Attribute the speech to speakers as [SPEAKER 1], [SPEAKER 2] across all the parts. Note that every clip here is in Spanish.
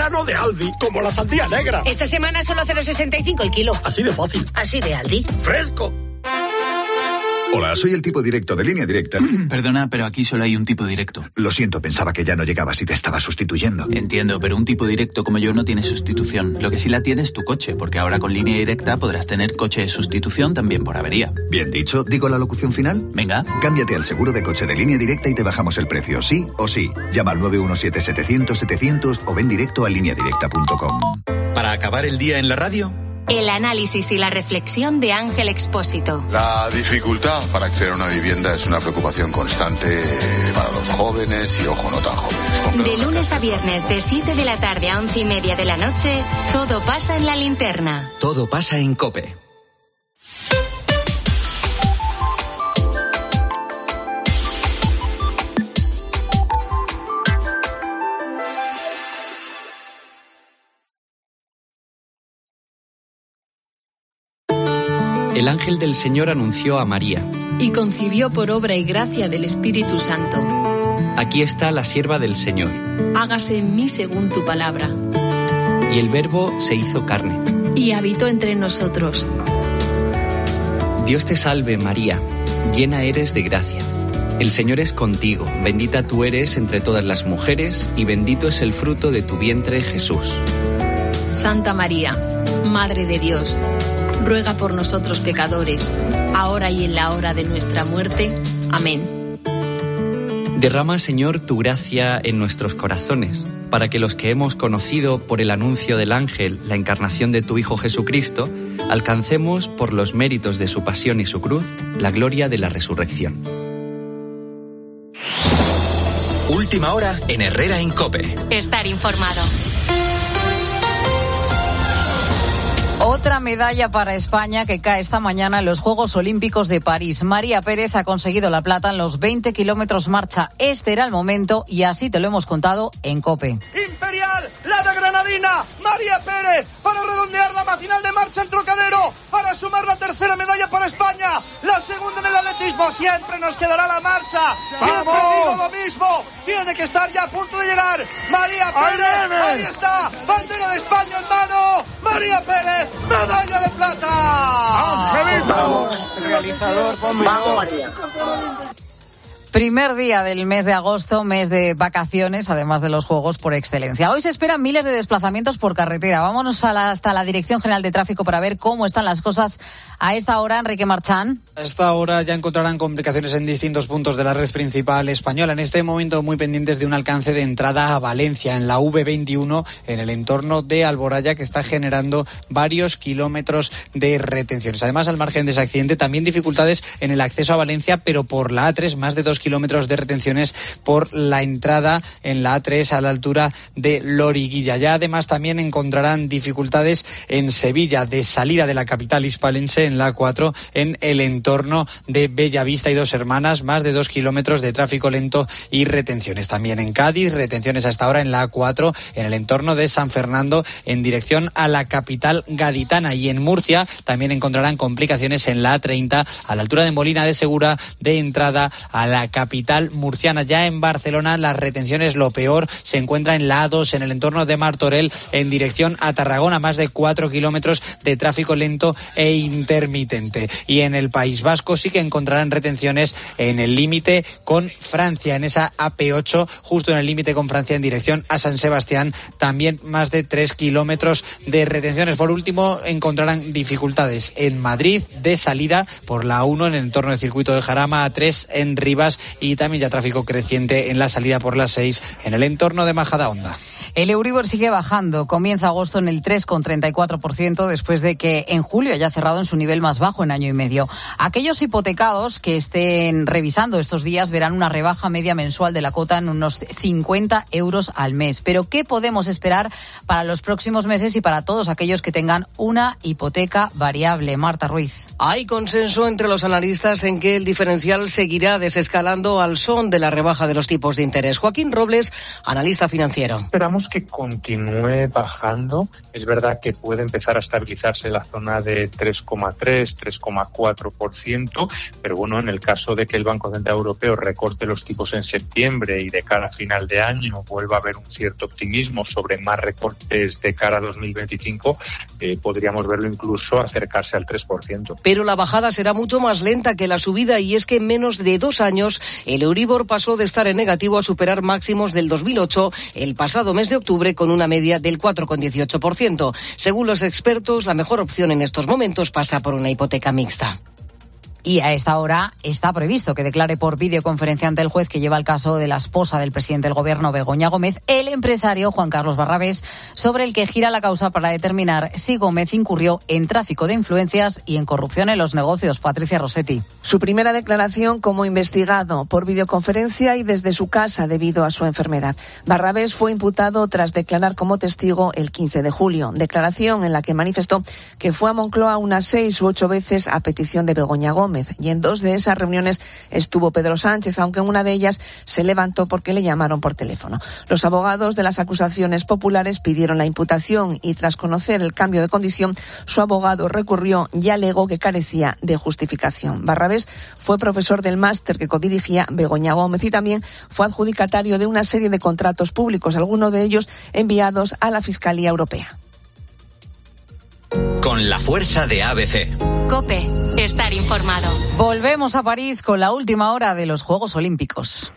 [SPEAKER 1] verano de Aldi, como la sandía negra.
[SPEAKER 2] Esta semana solo 0,65 el kilo.
[SPEAKER 1] Así de fácil.
[SPEAKER 2] Así de Aldi.
[SPEAKER 1] ¡Fresco!
[SPEAKER 3] Hola, soy el tipo directo de Línea Directa.
[SPEAKER 4] Perdona, pero aquí solo hay un tipo directo.
[SPEAKER 3] Lo siento, pensaba que ya no llegabas y te estaba sustituyendo.
[SPEAKER 4] Entiendo, pero un tipo directo como yo no tiene sustitución. Lo que sí la tiene es tu coche, porque ahora con Línea Directa podrás tener coche de sustitución también por avería.
[SPEAKER 3] Bien dicho, ¿digo la locución final?
[SPEAKER 4] Venga.
[SPEAKER 3] Cámbiate al seguro de coche de Línea Directa y te bajamos el precio, sí o sí. Llama al 917-700-700 o ven directo a lineadirecta.com.
[SPEAKER 5] Para acabar el día en la radio,
[SPEAKER 6] el análisis y la reflexión de Ángel Expósito.
[SPEAKER 7] La dificultad para acceder a una vivienda es una preocupación constante para los jóvenes y, ojo, no tan jóvenes.
[SPEAKER 6] De lunes a viernes, de 7 de la tarde a 11:30 de la noche, todo pasa en La Linterna.
[SPEAKER 5] Todo pasa en COPE.
[SPEAKER 8] El ángel del Señor anunció a María.
[SPEAKER 9] Y concibió por obra y gracia del Espíritu Santo.
[SPEAKER 8] Aquí está la sierva del Señor.
[SPEAKER 9] Hágase en mí según tu palabra.
[SPEAKER 8] Y el Verbo se hizo carne.
[SPEAKER 9] Y habitó entre nosotros.
[SPEAKER 8] Dios te salve, María, llena eres de gracia. El Señor es contigo, bendita tú eres entre todas las mujeres, y bendito es el fruto de tu vientre, Jesús.
[SPEAKER 9] Santa María, Madre de Dios, ruega por nosotros pecadores, ahora y en la hora de nuestra muerte. Amén.
[SPEAKER 8] Derrama, Señor, tu gracia en nuestros corazones, para que los que hemos conocido por el anuncio del ángel la encarnación de tu Hijo Jesucristo, alcancemos, por los méritos de su pasión y su cruz, la gloria de la resurrección.
[SPEAKER 5] Última hora en Herrera en COPE.
[SPEAKER 6] Estar informado.
[SPEAKER 10] Otra medalla para España que cae esta mañana en los Juegos Olímpicos de París. María Pérez ha conseguido la plata en los 20 kilómetros marcha. Este era el momento y así te lo hemos contado en COPE.
[SPEAKER 11] Imperial, la de Granadina, María Pérez, para redondear la matinal de marcha en Trocadero, para sumar la tercera medalla para España, la segunda en el atletismo. Siempre nos quedará la marcha, siempre digo lo mismo, tiene que estar ya a punto de llegar María Pérez. Ahí está, bandera de España en mano, María Pérez, medalla de plata.
[SPEAKER 12] ¡Angelito! El realizador, ponme. Vamos, María.
[SPEAKER 10] Primer día del mes de agosto, mes de vacaciones, además de los Juegos por excelencia. Hoy se esperan miles de desplazamientos por carretera. Vámonos hasta la Dirección General de Tráfico para ver cómo están las cosas a esta hora. Enrique Marchán.
[SPEAKER 13] A esta hora ya encontrarán complicaciones en distintos puntos de la red principal española. En este momento muy pendientes de un alcance de entrada a Valencia, en la V21, en el entorno de Alboraya, que está generando varios kilómetros de retenciones. Además, al margen de ese accidente, también dificultades en el acceso a Valencia, pero por la A3, más de 2 kilómetros de retenciones por la entrada en la A3 a la altura de Loriguilla. Ya además también encontrarán dificultades en Sevilla, de salida de la capital hispalense, en la A4, en el entorno de Bellavista y Dos Hermanas, más de 2 kilómetros de tráfico lento y retenciones. También en Cádiz, retenciones hasta ahora en la A4, en el entorno de San Fernando, en dirección a la capital gaditana. Y en Murcia también encontrarán complicaciones en la A30, a la altura de Molina de Segura, de entrada a la capital murciana. Ya en Barcelona las retenciones, lo peor, se encuentra en la A2, en el entorno de Martorell, en dirección a Tarragona, más de 4 kilómetros de tráfico lento e intermitente. Y en el País Vasco sí que encontrarán retenciones en el límite con Francia, en esa AP8, justo en el límite con Francia en dirección a San Sebastián, también más de 3 kilómetros de retenciones. Por último, encontrarán dificultades en Madrid, de salida por la A1 en el entorno del circuito del Jarama, A3 en Rivas, y también ya tráfico creciente en la salida por la 6 en el entorno de Majadahonda.
[SPEAKER 10] El Euribor sigue bajando. Comienza agosto en el 3,34% después de que en julio haya cerrado en su nivel más bajo en año y medio. Aquellos hipotecados que estén revisando estos días verán una rebaja media mensual de la cuota en unos 50 euros al mes. Pero ¿qué podemos esperar para los próximos meses y para todos aquellos que tengan una hipoteca variable? Marta Ruiz.
[SPEAKER 14] Hay consenso entre los analistas en que el diferencial seguirá desescalando regalando al son de la rebaja de los tipos de interés. Joaquín Robles, analista financiero.
[SPEAKER 15] Esperamos que continúe bajando. Es verdad que puede empezar a estabilizarse en la zona de 3,3, 3,4%, pero bueno, en el caso de que el Banco Central Europeo recorte los tipos en septiembre y de cara a final de año vuelva a haber un cierto optimismo sobre más recortes de cara a 2025, podríamos verlo incluso acercarse al 3%.
[SPEAKER 14] Pero la bajada será mucho más lenta que la subida, y es que en menos de 2 años el Euribor pasó de estar en negativo a superar máximos del 2008 el pasado mes de octubre, con una media del 4,18%. Según los expertos, la mejor opción en estos momentos pasa por una hipoteca mixta.
[SPEAKER 10] Y a esta hora está previsto que declare por videoconferencia ante el juez que lleva el caso de la esposa del presidente del Gobierno, Begoña Gómez, el empresario Juan Carlos Barrabés, sobre el que gira la causa para determinar si Gómez incurrió en tráfico de influencias y en corrupción en los negocios. Patricia Rossetti.
[SPEAKER 16] Su primera declaración como investigado por videoconferencia y desde su casa debido a su enfermedad. Barrabés fue imputado tras declarar como testigo el 15 de julio. Declaración en la que manifestó que fue a Moncloa unas 6 u 8 veces a petición de Begoña Gómez. Y en 2 de esas reuniones estuvo Pedro Sánchez, aunque en una de ellas se levantó porque le llamaron por teléfono. Los abogados de las acusaciones populares pidieron la imputación y, tras conocer el cambio de condición, su abogado recurrió y alegó que carecía de justificación. Barrabés fue profesor del máster que codirigía Begoña Gómez y también fue adjudicatario de una serie de contratos públicos, algunos de ellos enviados a la Fiscalía Europea.
[SPEAKER 5] Con la fuerza de ABC.
[SPEAKER 6] COPE. Estar informado.
[SPEAKER 10] Volvemos a París con la última hora de los Juegos Olímpicos.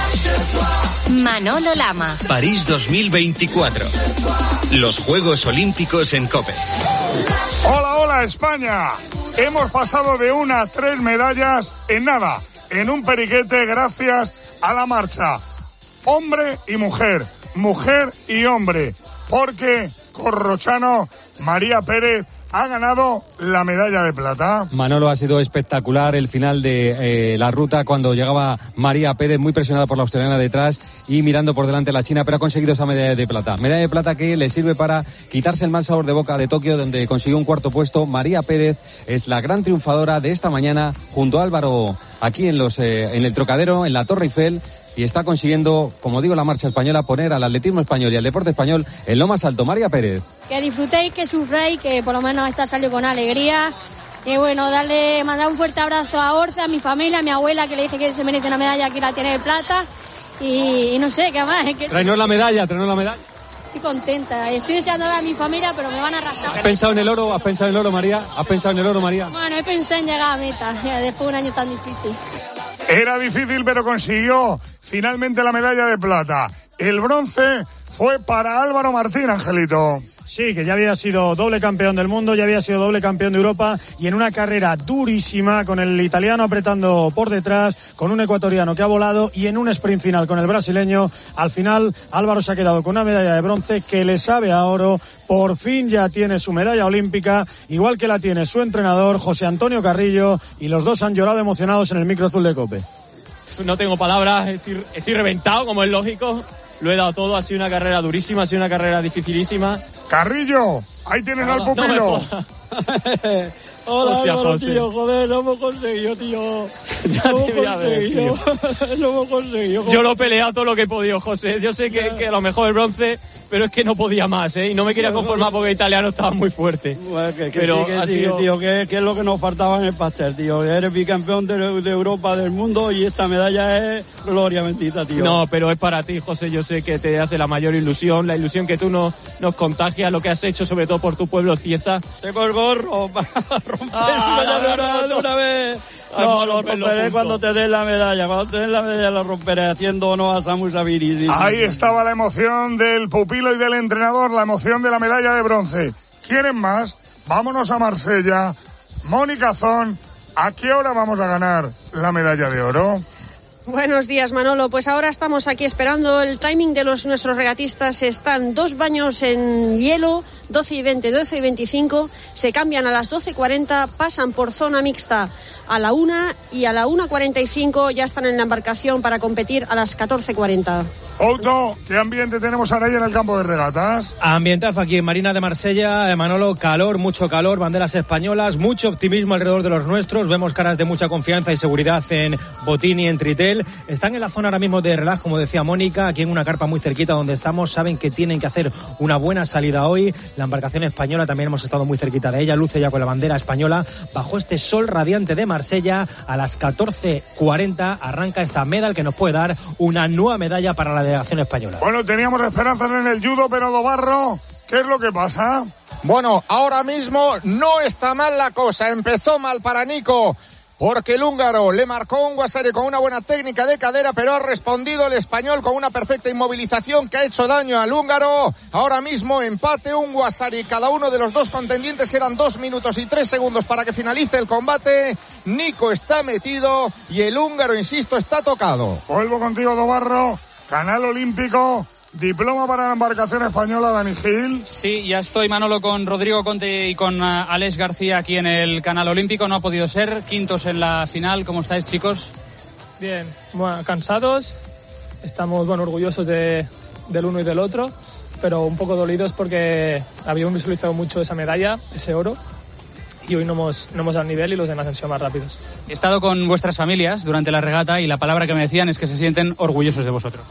[SPEAKER 6] Manolo Lama.
[SPEAKER 5] París 2024. Los Juegos Olímpicos en COPE.
[SPEAKER 17] Hola, hola España. Hemos pasado de 1 a 3 medallas en nada, en un periquete, gracias a la marcha. Hombre y mujer, mujer y hombre, porque Corrochano, María Pérez, ha ganado la medalla de plata.
[SPEAKER 18] Manolo, ha sido espectacular el final de la ruta, cuando llegaba María Pérez muy presionada por la australiana detrás y mirando por delante la china, pero ha conseguido esa medalla de plata. Medalla de plata que le sirve para quitarse el mal sabor de boca de Tokio, donde consiguió un 4º puesto. María Pérez es la gran triunfadora de esta mañana, junto a Álvaro, aquí en el Trocadero, en la Torre Eiffel. Y está consiguiendo, como digo, la marcha española, poner al atletismo español y al deporte español en lo más alto. María Pérez.
[SPEAKER 19] Que disfrutéis, que sufráis, que por lo menos esta salió con alegría. Y bueno, mandar un fuerte abrazo a Orza, a mi familia, a mi abuela, que le dije que se merece una medalla, que la tiene de plata. Y no sé, ¿qué más?
[SPEAKER 18] Traenos la medalla.
[SPEAKER 19] Estoy contenta. Estoy deseando ver a mi familia, pero me van a arrastrar.
[SPEAKER 18] ¿Has pensado en el oro, María?
[SPEAKER 19] Bueno, he pensado en llegar a meta, después de un año tan difícil.
[SPEAKER 17] Era difícil, pero consiguió finalmente la medalla de plata. El bronce fue para Álvaro Martín, Angelito.
[SPEAKER 20] Sí, que ya había sido doble campeón del mundo, ya había sido doble campeón de Europa, y en una carrera durísima, con el italiano apretando por detrás, con un ecuatoriano que ha volado, y en un sprint final con el brasileño. Al final Álvaro se ha quedado con una medalla de bronce que le sabe a oro. Por fin ya tiene su medalla olímpica, igual que la tiene su entrenador José Antonio Carrillo, y los dos han llorado emocionados en el micro azul de COPE.
[SPEAKER 21] No tengo palabras, estoy reventado, como es lógico. Lo he dado todo, ha sido una carrera durísima, ha sido una carrera dificilísima.
[SPEAKER 17] Carrillo, ahí tienes al pupilo.
[SPEAKER 20] Hola,
[SPEAKER 21] hostia,
[SPEAKER 20] Álvaro,
[SPEAKER 21] José.
[SPEAKER 20] tío, joder, lo hemos conseguido, tío. Lo hemos conseguido.
[SPEAKER 21] Yo lo he peleado todo lo que he podido, José. Yo sé que a lo mejor el bronce, pero es que no podía más, ¿eh? Y no me quería conformar porque el italiano estaba muy fuerte.
[SPEAKER 20] Bueno,
[SPEAKER 21] pero
[SPEAKER 20] ha sido... tío, que es lo que nos faltaba en el pastel, tío. Eres bicampeón de Europa, del mundo, y esta medalla es gloria bendita, tío.
[SPEAKER 21] No, pero es para ti, José. Yo sé que te hace la mayor ilusión, la ilusión que tú nos contagias, lo que has hecho, sobre todo por tu pueblo, Cieza.
[SPEAKER 20] Tengo el gorro para romper de una vez. No, lo romperé cuando te den la medalla. Cuando te den la medalla lo romperé, haciendo honor a Samu Sabiri.
[SPEAKER 17] Ahí estaba la emoción del pupilo y del entrenador, la emoción de la medalla de bronce. ¿Quieren más? Vámonos a Marsella. Mónica Zon, ¿a qué hora vamos a ganar la medalla de oro?
[SPEAKER 22] Buenos días, Manolo. Pues ahora estamos aquí esperando el timing de nuestros regatistas. Están 2 baños en hielo, 12:20, 12:25, se cambian a las 12:40, pasan por zona mixta a la 1 y a la 1:45 ya están en la embarcación para competir a las 14:40.
[SPEAKER 17] Otto, ¿qué ambiente tenemos ahora ahí en el campo de regatas?
[SPEAKER 1] Ambientazo aquí en Marina de Marsella, Manolo, calor, mucho calor, banderas españolas, mucho optimismo alrededor de los nuestros, vemos caras de mucha confianza y seguridad en Botín y en Tritel. Están en la zona ahora mismo de relax, como decía Mónica, aquí en una carpa muy cerquita donde estamos, saben que tienen que hacer una buena salida hoy. La embarcación española también hemos estado muy cerquita de ella, luce ya con la bandera española, bajo este sol radiante de Marsella. A las 14:40 arranca esta medal que nos puede dar una nueva medalla para la delegación española.
[SPEAKER 17] Bueno, teníamos esperanzas en el judo, pero Dobarro, ¿qué es lo que pasa?
[SPEAKER 2] Bueno, ahora mismo no está mal la cosa. Empezó mal para Nico, porque el húngaro le marcó un Guassari con una buena técnica de cadera, pero ha respondido el español con una perfecta inmovilización que ha hecho daño al húngaro. Ahora mismo empate, un Guassari cada uno de los dos contendientes, quedan 2 minutos y 3 segundos para que finalice el combate. Nico está metido y el húngaro, insisto, está tocado.
[SPEAKER 17] Vuelvo contigo, Dobarro. Canal Olímpico, diploma para la embarcación española, Dani Gil.
[SPEAKER 23] Sí, ya estoy, Manolo, con Rodrigo Conte y con Alex García aquí en el Canal Olímpico. No ha podido ser, quintos en la final. ¿Cómo estáis, chicos?
[SPEAKER 24] Bien, bueno, cansados. Estamos orgullosos del uno y del otro, pero un poco dolidos porque habíamos visualizado mucho esa medalla, ese oro, y hoy no hemos dado nivel y los demás han sido más rápidos.
[SPEAKER 23] He estado con vuestras familias durante la regata y la palabra que me decían es que se sienten orgullosos de vosotros.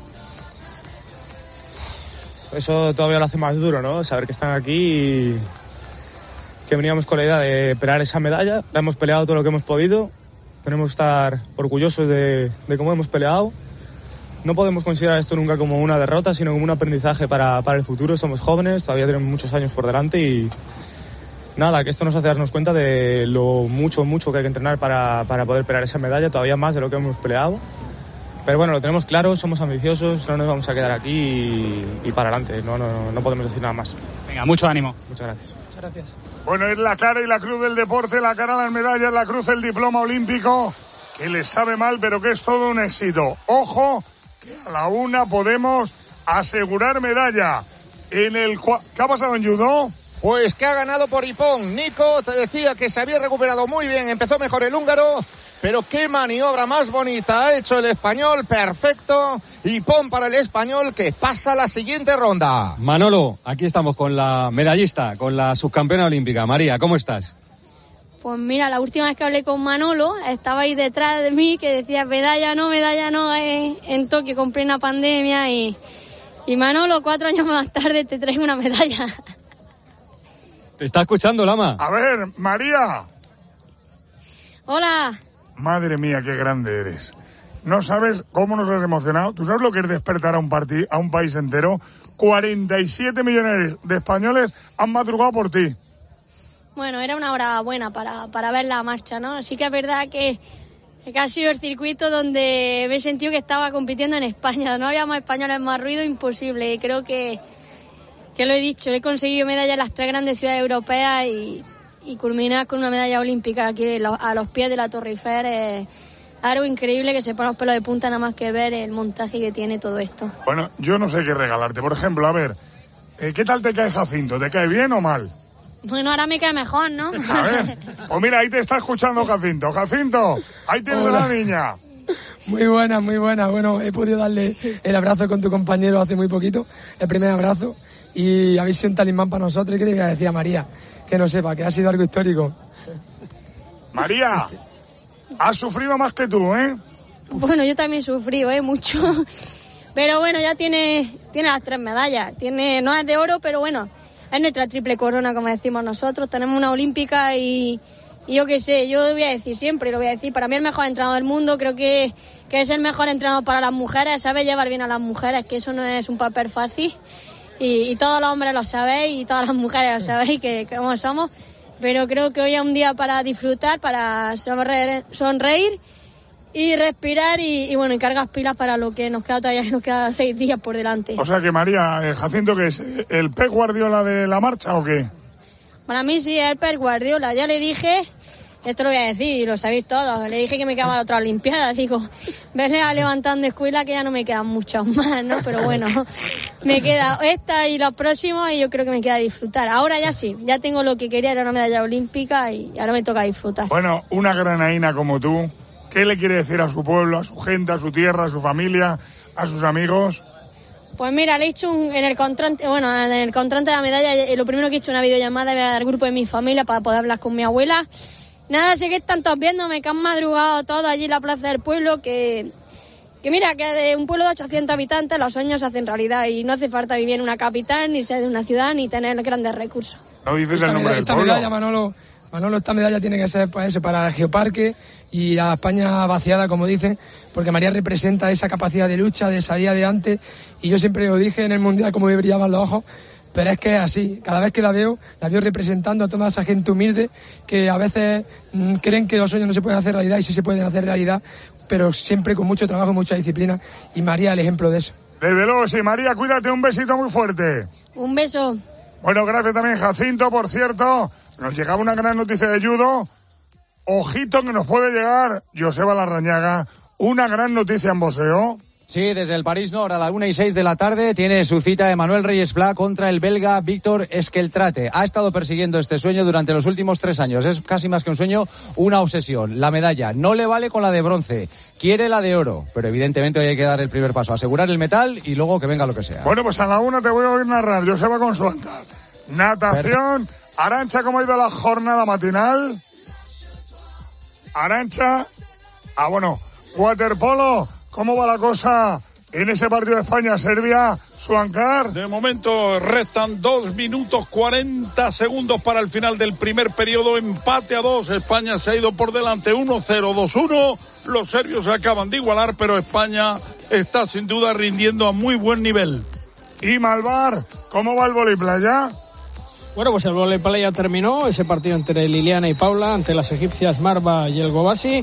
[SPEAKER 25] Eso todavía lo hace más duro, ¿no? Saber que están aquí y que veníamos con la idea de pelear esa medalla. La hemos peleado todo lo que hemos podido. Tenemos que estar orgullosos de cómo hemos peleado. No podemos considerar esto nunca como una derrota, sino como un aprendizaje para el futuro. Somos jóvenes, todavía tenemos muchos años por delante y nada, que esto nos hace darnos cuenta de lo mucho que hay que entrenar para poder pelear esa medalla, todavía más de lo que hemos peleado. Pero bueno, lo tenemos claro, somos ambiciosos, no nos vamos a quedar aquí y para adelante, no podemos decir nada más.
[SPEAKER 23] Venga, mucho ánimo.
[SPEAKER 25] Muchas gracias.
[SPEAKER 24] Muchas gracias.
[SPEAKER 17] Bueno, es la cara y la cruz del deporte, la cara de las medallas, la cruz del diploma olímpico, que les sabe mal, pero que es todo un éxito. Ojo, que a la 1 podemos asegurar medalla. ¿Qué ha pasado en judo?
[SPEAKER 2] Pues que ha ganado por Ipón. Nico, te decía que se había recuperado muy bien, empezó mejor el húngaro, pero qué maniobra más bonita ha hecho el español, perfecto. Ipón para el español que pasa a la siguiente ronda.
[SPEAKER 18] Manolo, aquí estamos con la medallista, con la subcampeona olímpica. María, ¿cómo estás?
[SPEAKER 19] Pues mira, la última vez que hablé con Manolo, estaba ahí detrás de mí que decía medalla no, en Tokio con plena pandemia y Manolo, 4 años más tarde te traigo una medalla.
[SPEAKER 18] ¿Te está escuchando, Lama?
[SPEAKER 17] A ver, María.
[SPEAKER 19] Hola.
[SPEAKER 17] Madre mía, qué grande eres. No sabes cómo nos has emocionado. ¿Tú sabes lo que es despertar a un país entero? 47 millones de españoles han madrugado por ti.
[SPEAKER 19] Bueno, era una hora buena para ver la marcha, ¿no? Sí que es verdad que ha sido el circuito donde me he sentido que estaba compitiendo en España. No había más españoles, más ruido, imposible. Y creo que lo he dicho, he conseguido medalla en las 3 grandes ciudades europeas y culminar con una medalla olímpica aquí a los pies de la Torre Eiffel es algo increíble que se pone los pelos de punta nada más que ver el montaje que tiene todo esto.
[SPEAKER 17] Bueno, yo no sé qué regalarte. Por ejemplo, a ver, ¿qué tal te cae Jacinto? ¿Te cae bien o mal?
[SPEAKER 19] Bueno, ahora me cae mejor, ¿no?
[SPEAKER 17] A ver, pues mira, ahí te está escuchando Jacinto. Jacinto, ahí tienes a la niña.
[SPEAKER 26] Muy buena. Bueno, he podido darle el abrazo con tu compañero hace muy poquito, el primer abrazo, y habéis sido un talismán para nosotros. Y que le voy a decir a María que no sepa que ha sido algo histórico.
[SPEAKER 17] María, has sufrido más que tú, ¿eh?
[SPEAKER 19] Bueno, yo también he sufrido, mucho. Pero bueno, ya tiene las 3 medallas. No es de oro, pero bueno, es nuestra triple corona, como decimos nosotros. Tenemos una olímpica y yo qué sé, yo voy a decir siempre, lo voy a decir, para mí el mejor entrenador del mundo, creo que es el mejor entrenador para las mujeres, sabe llevar bien a las mujeres, que eso no es un papel fácil. Y todos los hombres lo sabéis y todas las mujeres lo sabéis que cómo somos, pero creo que hoy es un día para disfrutar, para sonreír y respirar y bueno, y cargas pilas para lo que nos queda todavía, nos quedan 6 días por delante.
[SPEAKER 17] O sea que María, Jacinto, ¿qué es? ¿El Pep Guardiola de la marcha o qué?
[SPEAKER 19] Para mí sí, es el Pep Guardiola, ya le dije Esto lo voy a decir, lo sabéis todos. Le dije que me quedaba la otra Olimpiada. Digo, venía levantando escuela que ya no me quedan muchos más, ¿no? Pero bueno, me queda esta y los próximos y yo creo que me queda disfrutar. Ahora ya sí, ya tengo lo que quería, era una medalla olímpica y ahora me toca disfrutar.
[SPEAKER 17] Bueno, una granaína como tú, ¿qué le quiere decir a su pueblo, a su gente, a su tierra, a su familia, a sus amigos?
[SPEAKER 19] Pues mira, le he hecho en el contrante de la medalla, lo primero que he hecho una videollamada al grupo de mi familia para poder hablar con mi abuela. Nada, sé que están todos viéndome, que han madrugado todos allí en la plaza del pueblo, que mira, que de un pueblo de 800 habitantes los sueños se hacen realidad y no hace falta vivir en una capital, ni ser de una ciudad, ni tener grandes recursos.
[SPEAKER 17] No dices el nombre del pueblo.
[SPEAKER 26] Esta medalla, Manolo, esta medalla tiene que ser pues, para el Geoparque y a España vaciada, como dicen, porque María representa esa capacidad de lucha, de salir adelante, y yo siempre lo dije en el Mundial como me brillaban los ojos. Pero es que es así, cada vez que la veo representando a toda esa gente humilde que a veces creen que los sueños no se pueden hacer realidad y sí se pueden hacer realidad, pero siempre con mucho trabajo y mucha disciplina, y María es el ejemplo de eso.
[SPEAKER 17] Desde luego, sí, María, cuídate, un besito muy fuerte.
[SPEAKER 19] Un beso.
[SPEAKER 17] Bueno, gracias también, Jacinto, por cierto, nos llegaba una gran noticia de judo, ojito que nos puede llegar, Joseba Larrañaga, una gran noticia en boxeo.
[SPEAKER 3] Sí, desde el París-Nord a la 1:06 de la tarde tiene su cita Emmanuel Reyes Pla contra el belga Víctor Esqueltrate. Ha estado persiguiendo este sueño durante los últimos 3 años. Es casi más que un sueño, una obsesión. La medalla no le vale con la de bronce. Quiere la de oro, pero evidentemente hoy hay que dar el primer paso, asegurar el metal y luego que venga lo que sea.
[SPEAKER 17] Bueno, pues a la 1 te voy a oír narrar. Joseba con su ancla. Natación. Arantxa, ¿cómo ha ido la jornada matinal? Arantxa. Bueno, waterpolo. ¿Cómo va la cosa en ese partido de España-Serbia, Suancar?
[SPEAKER 4] De momento restan 2 minutos 40 segundos para el final del primer periodo. Empate a 2. España se ha ido por delante 1-0, 2-1. Los serbios se acaban de igualar, pero España está sin duda rindiendo a muy buen nivel.
[SPEAKER 17] Y Malvar, ¿cómo va el voleiplaya?
[SPEAKER 7] Bueno, pues el voleibol ya terminó, ese partido entre Liliana y Paula, ante las egipcias Marva y el Gobasi,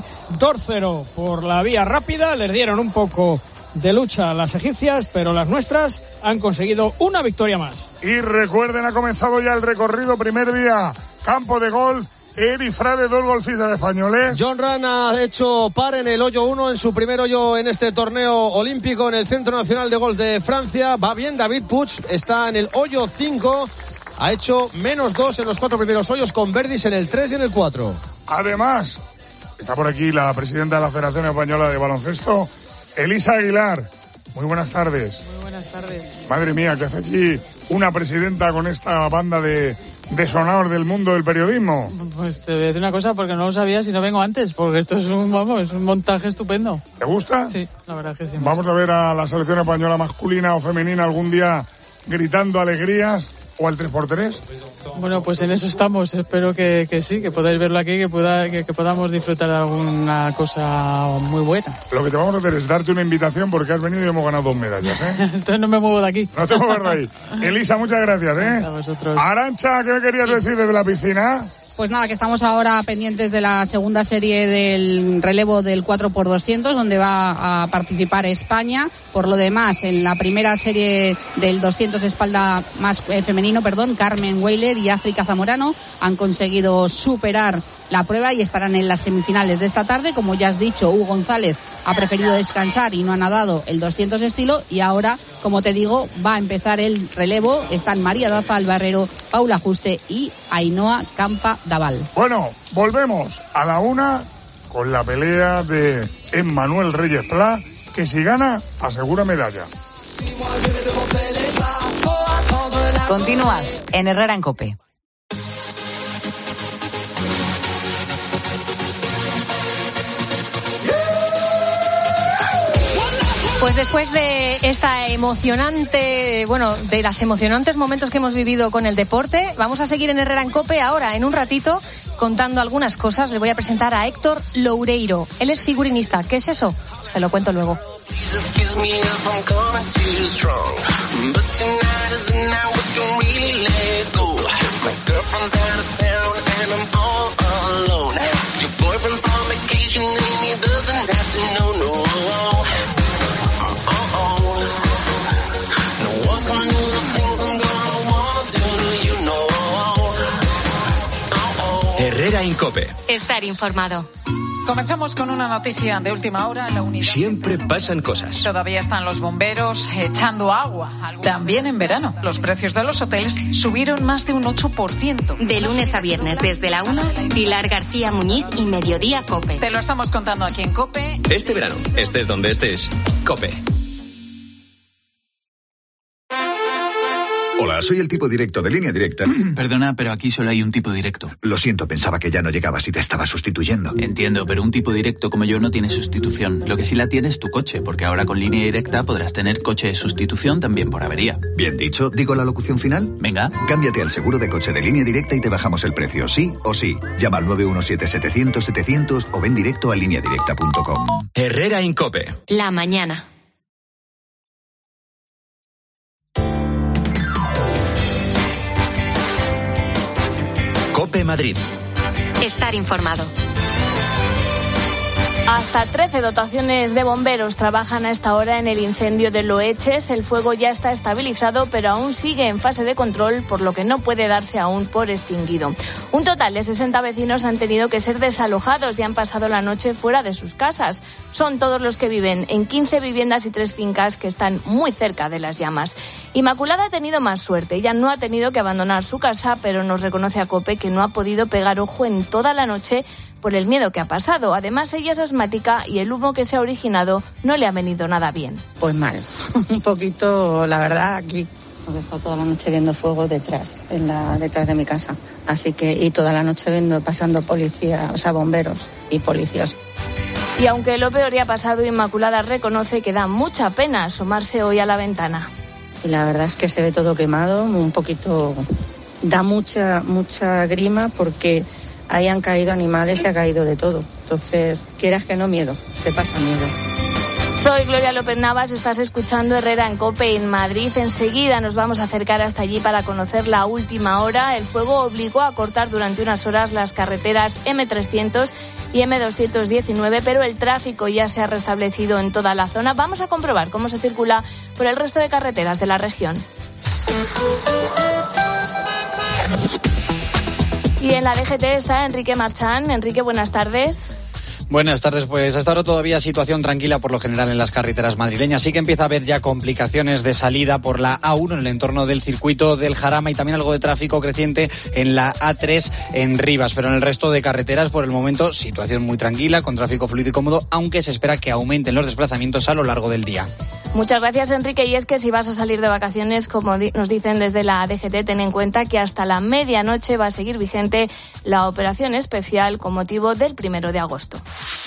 [SPEAKER 7] 2-0 por la vía rápida, les dieron un poco de lucha a las egipcias, pero las nuestras han conseguido una victoria más.
[SPEAKER 17] Y recuerden, ha comenzado ya el recorrido, primer día, campo de golf, Eri Frade, 2 golfistas españoles.
[SPEAKER 8] John Ram ha hecho par en el hoyo 1, en su primer hoyo en este torneo olímpico en el Centro Nacional de Golf de Francia. Va bien David Puig, está en el hoyo 5. Ha hecho -2 en los 4 primeros hoyos, con verdis en el 3 y en el 4.
[SPEAKER 17] Además, está por aquí la presidenta de la Federación Española de Baloncesto, Elisa Aguilar. Muy buenas tardes.
[SPEAKER 9] Muy buenas tardes.
[SPEAKER 17] Madre mía, ¿qué hace aquí una presidenta con esta banda de sonados del mundo del periodismo?
[SPEAKER 9] Pues te voy a decir una cosa, porque no lo sabía si no vengo antes, porque esto es un montaje estupendo.
[SPEAKER 17] ¿Te gusta?
[SPEAKER 9] Sí, la verdad que sí.
[SPEAKER 17] Vamos a ver a la selección española masculina o femenina algún día gritando alegrías. ¿O al 3x3?
[SPEAKER 9] Bueno, pues en eso estamos. Espero que sí, que podáis verlo aquí, que podamos disfrutar de alguna cosa muy buena.
[SPEAKER 17] Lo que te vamos a hacer es darte una invitación porque has venido y hemos ganado 2 medallas, ¿eh?
[SPEAKER 9] Entonces no me muevo de aquí.
[SPEAKER 17] No te muevas de ahí. Elisa, muchas gracias, ¿eh?
[SPEAKER 9] A vosotros.
[SPEAKER 17] Arantxa, ¿qué me querías decir desde la piscina?
[SPEAKER 11] Pues nada, que estamos ahora pendientes de la segunda serie del relevo del 4x200, donde va a participar España. Por lo demás, en la primera serie del 200 espalda más femenino, Carmen Weiler y África Zamorano han conseguido superar la prueba y estarán en las semifinales de esta tarde. Como ya has dicho, Hugo González ha preferido descansar y no ha nadado el 200 estilo, y ahora, como te digo, va a empezar el relevo. Están María Daza Albarrero, Paula Juste y Ainhoa Campa Daval.
[SPEAKER 17] Bueno, volvemos a la 1 con la pelea de Emmanuel Reyes Pla, que si gana asegura medalla.
[SPEAKER 10] Continúas en Herrera en COPE.
[SPEAKER 27] Pues después de esta emocionante, de las emocionantes momentos que hemos vivido con el deporte, vamos a seguir en Herrera en COPE ahora, en un ratito, contando algunas cosas. Le voy a presentar a Héctor Loureiro. Él es figurinista. ¿Qué es eso? Se lo cuento luego.
[SPEAKER 5] Herrera Incope.
[SPEAKER 27] Estar informado.
[SPEAKER 6] Comenzamos con una noticia de última hora. La unidad...
[SPEAKER 5] Siempre pasan cosas.
[SPEAKER 6] Todavía están los bomberos echando agua. También en verano. Los precios de los hoteles subieron más de un 8%.
[SPEAKER 27] De lunes a viernes, desde la 1, Pilar García Muñiz y Mediodía COPE.
[SPEAKER 6] Te lo estamos contando aquí en COPE.
[SPEAKER 5] Este verano, estés donde estés, COPE.
[SPEAKER 12] Hola, soy el tipo directo de Línea Directa.
[SPEAKER 13] Perdona, pero aquí solo hay un tipo directo.
[SPEAKER 12] Lo siento, pensaba que ya no llegabas y te estaba sustituyendo.
[SPEAKER 13] Entiendo, pero un tipo directo como yo no tiene sustitución. Lo que sí la tiene es tu coche, porque ahora con Línea Directa podrás tener coche de sustitución también por avería.
[SPEAKER 12] Bien dicho, ¿digo la locución final?
[SPEAKER 13] Venga.
[SPEAKER 12] Cámbiate al seguro de coche de Línea Directa y te bajamos el precio, sí o sí. Llama al 917-700-700 o ven directo a lineadirecta.com.
[SPEAKER 5] Herrera Incope.
[SPEAKER 27] La mañana.
[SPEAKER 5] COPE Madrid.
[SPEAKER 27] Estar informado.
[SPEAKER 14] Hasta 13 dotaciones de bomberos trabajan a esta hora en el incendio de Loeches. El fuego ya está estabilizado, pero aún sigue en fase de control, por lo que no puede darse aún por extinguido. Un total de 60 vecinos han tenido que ser desalojados y han pasado la noche fuera de sus casas. Son todos los que viven en 15 viviendas y 3 fincas que están muy cerca de las llamas. Inmaculada ha tenido más suerte. Ella no ha tenido que abandonar su casa, pero nos reconoce a COPE que no ha podido pegar ojo en toda la noche por el miedo que ha pasado. Además, ella es asmática y el humo que se ha originado no le ha venido nada bien.
[SPEAKER 15] Pues mal, un poquito, la verdad, aquí. Porque he estado toda la noche viendo fuego detrás de mi casa. Así que, y toda la noche pasando policía, o sea, bomberos y policías.
[SPEAKER 14] Y aunque lo peor ya ha pasado, Inmaculada reconoce que da mucha pena asomarse hoy a la ventana.
[SPEAKER 15] Y la verdad es que se ve todo quemado, un poquito, da mucha grima porque ahí han caído animales y ha caído de todo. Entonces, quieras que no, miedo, se pasa miedo.
[SPEAKER 14] Soy Gloria López Navas, estás escuchando Herrera en COPE en Madrid. Enseguida nos vamos a acercar hasta allí para conocer la última hora. El fuego obligó a cortar durante unas horas las carreteras M300 y M219, pero el tráfico ya se ha restablecido en toda la zona. Vamos a comprobar cómo se circula por el resto de carreteras de la región. Y en la DGT está Enrique Marchán. Enrique, buenas tardes.
[SPEAKER 3] Buenas tardes, pues hasta ahora todavía situación tranquila por lo general en las carreteras madrileñas. Sí que empieza a haber ya complicaciones de salida por la A1 en el entorno del circuito del Jarama y también algo de tráfico creciente en la A3 en Rivas, pero en el resto de carreteras por el momento situación muy tranquila, con tráfico fluido y cómodo, aunque se espera que aumenten los desplazamientos a lo largo del día.
[SPEAKER 14] Muchas gracias, Enrique. Y es que si vas a salir de vacaciones, como nos dicen desde la DGT, ten en cuenta que hasta la medianoche va a seguir vigente la operación especial con motivo del 1 de agosto.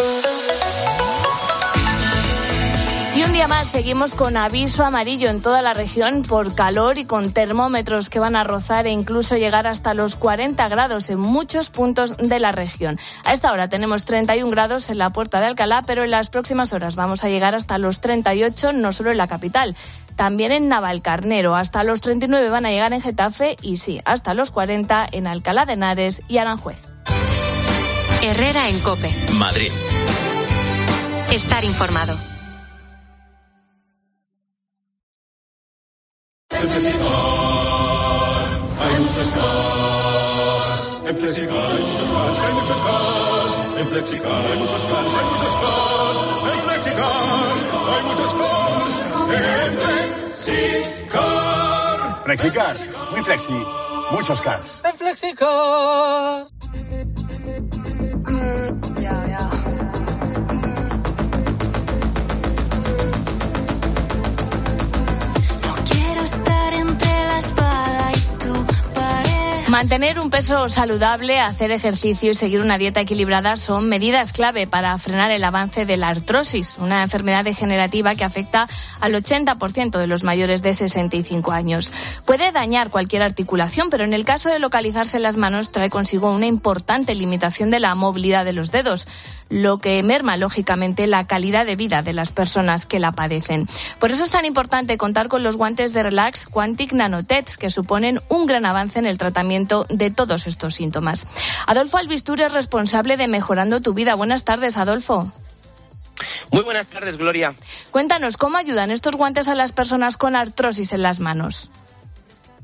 [SPEAKER 14] Y un día más seguimos con aviso amarillo en toda la región por calor y con termómetros que van a rozar e incluso llegar hasta los 40 grados en muchos puntos de la región. A esta hora tenemos 31 grados en la Puerta de Alcalá, pero en las próximas horas vamos a llegar hasta los 38, no solo en la capital, también en Navalcarnero. Hasta los 39 van a llegar en Getafe y sí, hasta los 40 en Alcalá de Henares y Aranjuez.
[SPEAKER 27] Herrera en COPE.
[SPEAKER 5] Madrid.
[SPEAKER 27] Estar informado.
[SPEAKER 16] En Flexicar hay muchos cars. En Flexicar hay muchos cars, hay muchos cars. En Flexicar hay muchos cars, hay muchos cars. En Flexicar hay muchos cars. En Flexicar.
[SPEAKER 28] Flexicar, muy flexi, muchos cars.
[SPEAKER 16] En Flexicar.
[SPEAKER 27] Ya.
[SPEAKER 16] Estar entre la espada y tu pared.
[SPEAKER 14] Mantener un peso saludable, hacer ejercicio y seguir una dieta equilibrada son medidas clave para frenar el avance de la artrosis, una enfermedad degenerativa que afecta al 80% de los mayores de 65 años. Puede dañar cualquier articulación, pero en el caso de localizarse en las manos trae consigo una importante limitación de la movilidad de los dedos, lo que merma lógicamente la calidad de vida de las personas que la padecen. Por eso es tan importante contar con los guantes de Relax Quantic Nanotech, que suponen un gran avance en el tratamiento de todos estos síntomas. Adolfo Albistur es responsable de Mejorando tu Vida. Buenas tardes, Adolfo.
[SPEAKER 29] Muy buenas tardes, Gloria.
[SPEAKER 14] Cuéntanos, ¿cómo ayudan estos guantes a las personas con artrosis en las manos?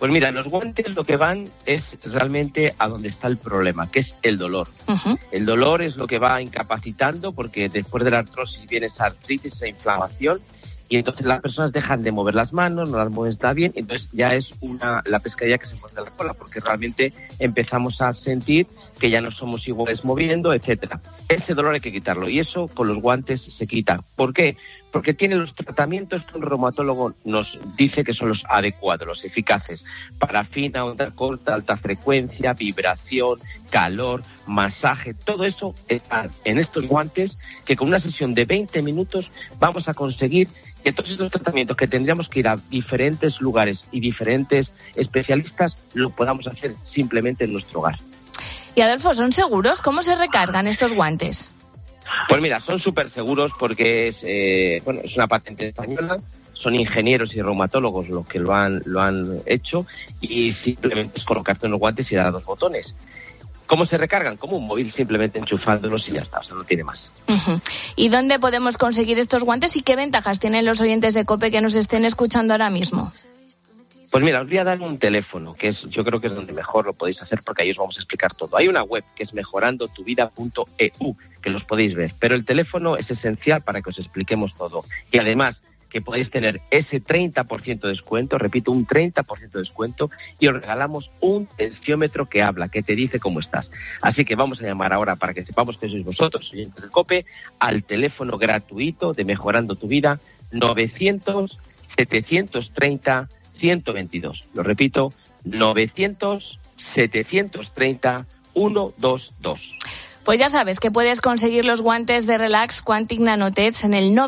[SPEAKER 29] Pues mira, los guantes lo que van es realmente a donde está el problema, que es el dolor.
[SPEAKER 14] Uh-huh.
[SPEAKER 29] El dolor es lo que va incapacitando, porque después de la artrosis viene esa artritis, esa inflamación, y entonces las personas dejan de mover las manos, no las mueven está bien, entonces ya es la pescadilla que se pone en la cola, porque realmente empezamos a sentir que ya no somos iguales moviendo, etcétera. Ese dolor hay que quitarlo, y eso con los guantes se quita. ¿Por qué? Porque tiene los tratamientos que un reumatólogo nos dice que son los adecuados, los eficaces. Parafina, onda corta, alta frecuencia, vibración, calor, masaje, todo eso está en estos guantes que con una sesión de 20 minutos vamos a conseguir que todos estos tratamientos que tendríamos que ir a diferentes lugares y diferentes especialistas lo podamos hacer simplemente en nuestro hogar.
[SPEAKER 14] Y Adolfo, ¿son seguros? ¿Cómo se recargan estos guantes?
[SPEAKER 29] Pues mira, son súper seguros porque es una patente española, son ingenieros y reumatólogos los que lo han hecho, y simplemente es colocarte en los guantes y dar 2 botones. ¿Cómo se recargan? Como un móvil, simplemente enchufándolos y ya está, o sea, no tiene más.
[SPEAKER 14] Uh-huh. ¿Y dónde podemos conseguir estos guantes y qué ventajas tienen los oyentes de COPE que nos estén escuchando ahora mismo?
[SPEAKER 29] Pues mira, os voy a dar un teléfono, yo creo que es donde mejor lo podéis hacer, porque ahí os vamos a explicar todo. Hay una web que es mejorandotuvida.eu, que los podéis ver, pero el teléfono es esencial para que os expliquemos todo. Y además, que podéis tener ese 30% de descuento, repito, un 30% de descuento, y os regalamos un tensiómetro que habla, que te dice cómo estás. Así que vamos a llamar ahora, para que sepamos que sois vosotros, oyentes del COPE, al teléfono gratuito de Mejorando tu Vida, 900-730-122. Lo repito, 900-730-122.
[SPEAKER 14] Pues ya sabes que puedes conseguir los guantes de Relax Quantic Nanotech en el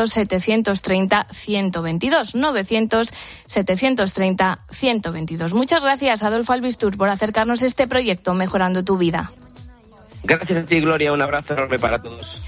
[SPEAKER 14] 900-730-122. 900-730-122. Muchas gracias, Adolfo Albistur, por acercarnos a este proyecto Mejorando tu Vida.
[SPEAKER 29] Gracias a ti, Gloria. Un abrazo enorme para todos.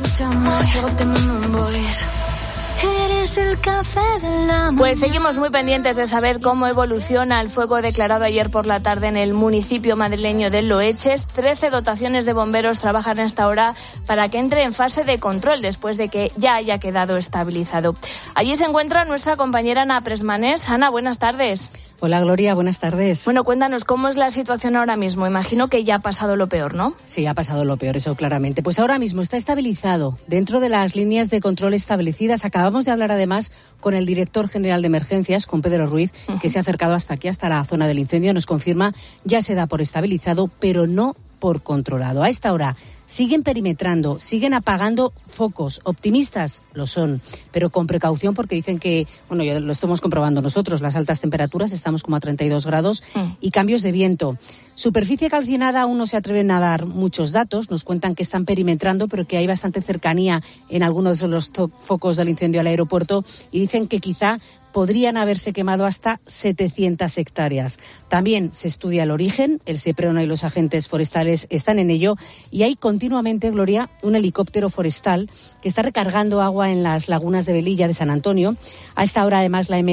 [SPEAKER 1] Eres el café de la mañana.
[SPEAKER 14] Pues seguimos muy pendientes de saber cómo evoluciona el fuego declarado ayer por la tarde en el municipio madrileño de Loeches. 13 dotaciones de bomberos trabajan a esta hora para que entre en fase de control después de que ya haya quedado estabilizado. Allí se encuentra nuestra compañera Ana Presmanés. Ana, buenas tardes.
[SPEAKER 2] Hola Gloria, buenas tardes.
[SPEAKER 14] Bueno, cuéntanos, ¿cómo es la situación ahora mismo? Imagino que ya ha pasado lo peor, ¿no?
[SPEAKER 2] Sí, ha pasado lo peor, eso claramente. Pues ahora mismo está estabilizado dentro de las líneas de control establecidas. Acabamos de hablar además con el director general de emergencias, con Pedro Ruiz, que se ha acercado hasta aquí, hasta la zona del incendio. Nos confirma, ya se da por estabilizado, pero no por controlado. A esta hora siguen perimetrando, siguen apagando focos. Optimistas lo son, pero con precaución, porque dicen que, bueno, ya lo estamos comprobando nosotros, las altas temperaturas, estamos como a 32 grados y cambios de viento. Superficie calcinada, aún no se atreven a dar muchos datos, nos cuentan que están perimetrando, pero que hay bastante cercanía en algunos de los focos del incendio al aeropuerto, y dicen que quizá podrían haberse quemado hasta 700 hectáreas. También se estudia el origen, el SEPRONA y los agentes forestales están en ello, y hay continuamente, Gloria, un helicóptero forestal que está recargando agua en las lagunas de Velilla de San Antonio. A esta hora, además, la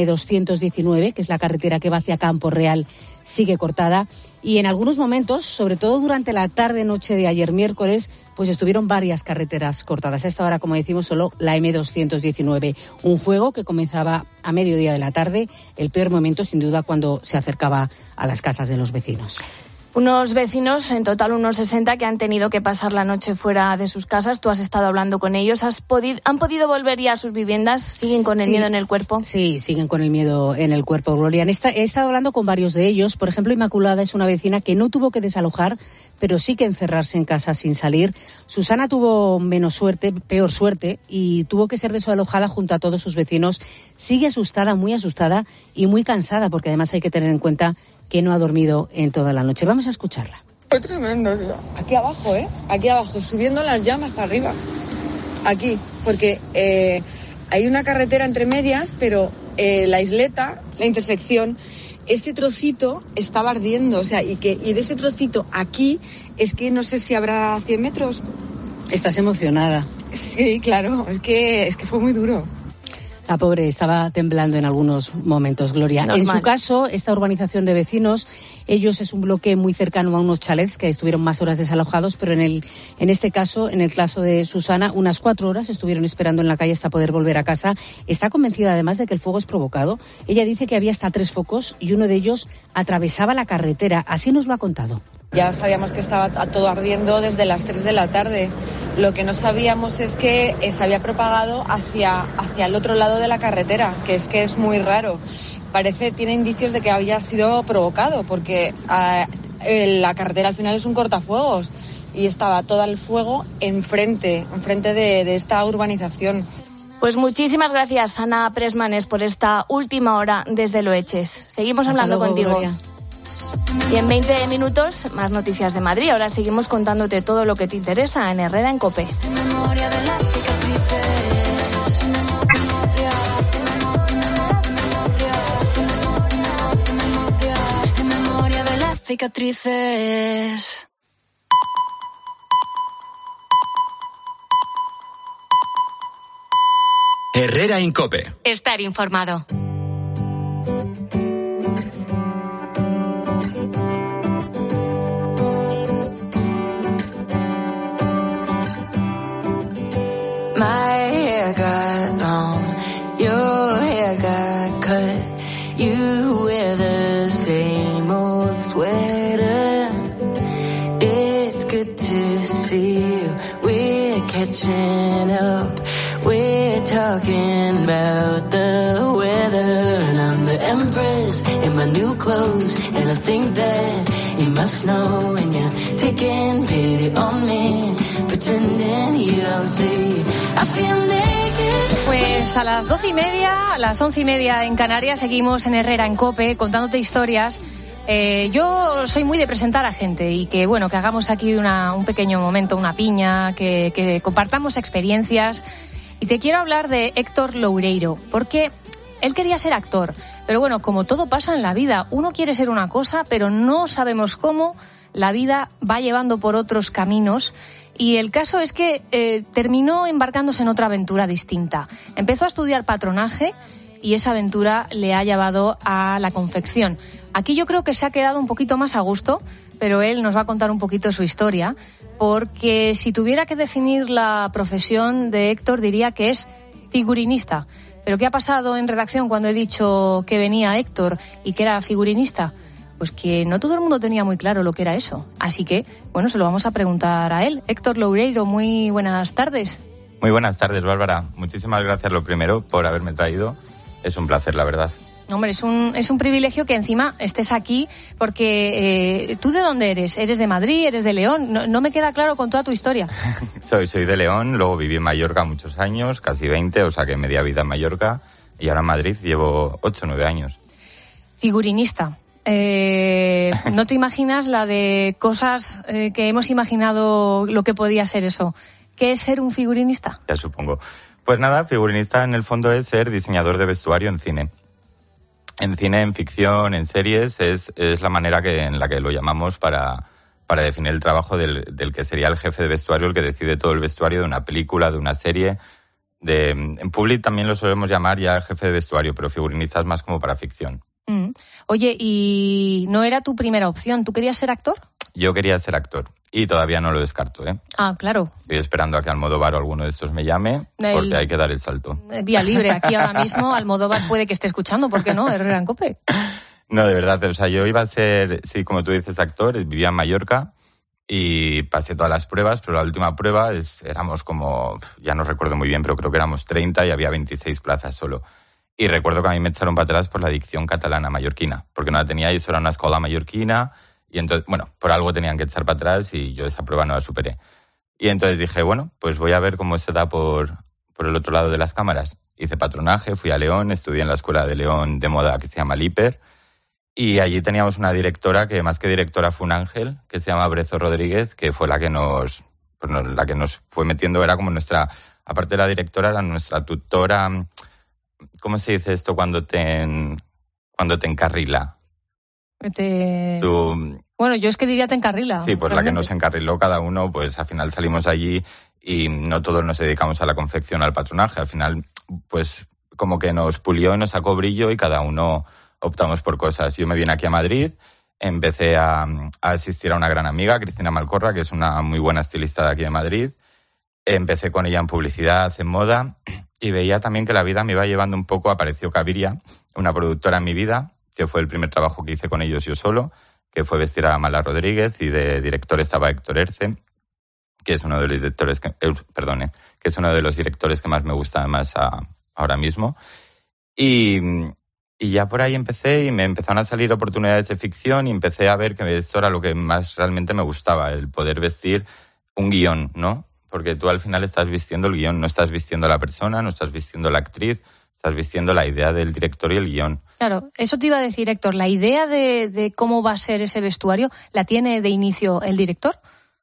[SPEAKER 2] M219, que es la carretera que va hacia Campo Real, sigue cortada, y en algunos momentos, sobre todo durante la tarde-noche de ayer miércoles, pues estuvieron varias carreteras cortadas. A esta hora, como decimos, solo la M219. Un fuego que comenzaba a mediodía de la tarde, el peor momento sin duda cuando se acercaba a las casas de los vecinos.
[SPEAKER 14] Unos vecinos, en total unos 60, que han tenido que pasar la noche fuera de sus casas. Tú has estado hablando con ellos. ¿Han podido volver ya a sus viviendas? ¿Siguen con el miedo en el cuerpo?
[SPEAKER 2] Sí, siguen con el miedo en el cuerpo, Gloria. He estado hablando con varios de ellos. Por ejemplo, Inmaculada es una vecina que no tuvo que desalojar, pero sí que encerrarse en casa sin salir. Susana tuvo peor suerte, y tuvo que ser desalojada junto a todos sus vecinos. Sigue asustada, muy asustada y muy cansada, porque además hay que tener en cuenta que no ha dormido en toda la noche. Vamos a escucharla.
[SPEAKER 18] Fue tremendo, tío. Aquí abajo, Aquí abajo, subiendo las llamas para arriba. Aquí, porque hay una carretera entre medias, pero la isleta, la intersección, ese trocito estaba ardiendo, o sea, y de ese trocito aquí, es que no sé si habrá 100 metros.
[SPEAKER 2] Estás emocionada.
[SPEAKER 18] Sí, claro, es que fue muy duro.
[SPEAKER 2] La pobre estaba temblando en algunos momentos, Gloria.
[SPEAKER 14] Normal.
[SPEAKER 2] En su caso, esta urbanización de vecinos, ellos es un bloque muy cercano a unos chalets que estuvieron más horas desalojados, pero en este caso, en el caso de Susana, unas 4 horas estuvieron esperando en la calle hasta poder volver a casa. Está convencida además de que el fuego es provocado. Ella dice que había hasta 3 focos y uno de ellos atravesaba la carretera. Así nos lo ha contado.
[SPEAKER 18] Ya sabíamos que estaba todo ardiendo desde las 3 de la tarde. Lo que no sabíamos es que se había propagado hacia el otro lado de la carretera, que es muy raro. Tiene indicios de que había sido provocado, porque la carretera al final es un cortafuegos y estaba todo el fuego enfrente de esta urbanización.
[SPEAKER 14] Pues muchísimas gracias, Ana Presmanes, por esta última hora desde Loeches. Seguimos hablando contigo.
[SPEAKER 2] Gloria.
[SPEAKER 14] Y en 20 minutos, más noticias de Madrid. Ahora seguimos contándote todo lo que te interesa en Herrera en COPE.
[SPEAKER 1] Cicatrices.
[SPEAKER 5] Herrera en COPE.
[SPEAKER 1] Estar informado.
[SPEAKER 4] My hair got long, your hair got cut. You wear the same old sweater. It's good to see you. We're catching up. We're talking about the weather. And I'm the empress in my new clothes. And I think that you must know when you're taking pity on me, pretending you don't see. I feel naked.
[SPEAKER 27] Pues a las 12:30, a las 11:30 en Canarias, seguimos en Herrera en COPE contándote historias. Yo soy muy de presentar a gente y que bueno, que hagamos aquí un pequeño momento, una piña, que compartamos experiencias. Y te quiero hablar de Héctor Loureiro, porque él quería ser actor, pero bueno, como todo pasa en la vida, uno quiere ser una cosa, pero no sabemos cómo, la vida va llevando por otros caminos. Y el caso es que terminó embarcándose en otra aventura distinta. Empezó a estudiar patronaje y esa aventura le ha llevado a la confección. Aquí yo creo que se ha quedado un poquito más a gusto, pero él nos va a contar un poquito su historia, porque si tuviera que definir la profesión de Héctor diría que es figurinista. ¿Pero qué ha pasado en redacción cuando he dicho que venía Héctor y que era figurinista? Pues que no todo el mundo tenía muy claro lo que era eso. Así que, bueno, se lo vamos a preguntar a él. Héctor Loureiro, muy buenas tardes.
[SPEAKER 19] Muy buenas tardes, Bárbara. Muchísimas gracias, lo primero, por haberme traído. Es un placer, la verdad.
[SPEAKER 27] Hombre, es un privilegio que encima estés aquí, porque ¿tú de dónde eres? ¿Eres de Madrid? ¿Eres de León? No me queda claro con toda tu historia.
[SPEAKER 19] Soy de León, luego viví en Mallorca muchos años, casi 20, o sea que media vida en Mallorca, y ahora en Madrid llevo 8 o 9 años.
[SPEAKER 27] Figurinista. ¿No te imaginas la de cosas que hemos imaginado lo que podía ser eso? ¿Qué es ser un figurinista?
[SPEAKER 19] Ya supongo. Pues nada, figurinista en el fondo es ser diseñador de vestuario en cine. En cine, en ficción, en series, es la manera en la que lo llamamos para definir el trabajo del que sería el jefe de vestuario, el que decide todo el vestuario de una película, de una serie. En Public también lo solemos llamar ya jefe de vestuario, pero figurinista es más como para ficción.
[SPEAKER 27] Oye, ¿y no era tu primera opción? ¿Tú querías ser actor?
[SPEAKER 19] Yo quería ser actor y todavía no lo descarto, ¿eh?
[SPEAKER 27] Ah, claro.
[SPEAKER 19] Estoy esperando a que Almodóvar o alguno de estos me llame porque hay que dar el salto.
[SPEAKER 27] Vía libre, aquí ahora mismo Almodóvar puede que esté escuchando, ¿por qué no? Herrera en COPE.
[SPEAKER 19] No, de verdad, o sea, yo iba a ser, sí, como tú dices, actor, vivía en Mallorca y pasé todas las pruebas, pero la última prueba éramos como, ya no recuerdo muy bien, pero creo que éramos 30 y había 26 plazas solo. Y recuerdo que a mí me echaron para atrás por la dicción catalana mallorquina, porque no la tenía y eso era una escuela mallorquina. Y entonces, bueno, por algo tenían que echar para atrás y yo esa prueba no la superé. Y entonces dije, bueno, pues voy a ver cómo se da por el otro lado de las cámaras. Hice patronaje, fui a León, estudié en la escuela de León de moda que se llama Liper. Y allí teníamos una directora que más que directora fue un ángel, que se llama Brezo Rodríguez, que fue la que nos fue metiendo, era como nuestra, aparte de la directora, era nuestra tutora. ¿Cómo se dice esto cuando te encarrila?
[SPEAKER 27] Bueno, yo es que diría te encarrila.
[SPEAKER 19] Sí, pues
[SPEAKER 27] realmente.
[SPEAKER 19] La que nos encarriló cada uno, pues al final salimos allí y no todos nos dedicamos a la confección, al patronaje. Al final, pues como que nos pulió y nos sacó brillo y cada uno optamos por cosas. Yo me vine aquí a Madrid, empecé a asistir a una gran amiga, Cristina Malcorra, que es una muy buena estilista de aquí de Madrid. Empecé con ella en publicidad, en moda, y veía también que la vida me iba llevando un poco. Apareció Caviria, una productora en mi vida, que fue el primer trabajo que hice con ellos yo solo, que fue vestir a Amala Rodríguez, y de director estaba Héctor Erce, que es uno de los directores que es uno de los directores que más me gusta además ahora mismo. Y ya por ahí empecé y me empezaron a salir oportunidades de ficción y empecé a ver que esto era lo que más realmente me gustaba, el poder vestir un guión, ¿no? Porque tú al final estás vistiendo el guión, no estás vistiendo a la persona, no estás vistiendo a la actriz, estás vistiendo la idea del director y el guión.
[SPEAKER 27] Claro, eso te iba a decir, Héctor, ¿la idea de cómo va a ser ese vestuario la tiene de inicio el director?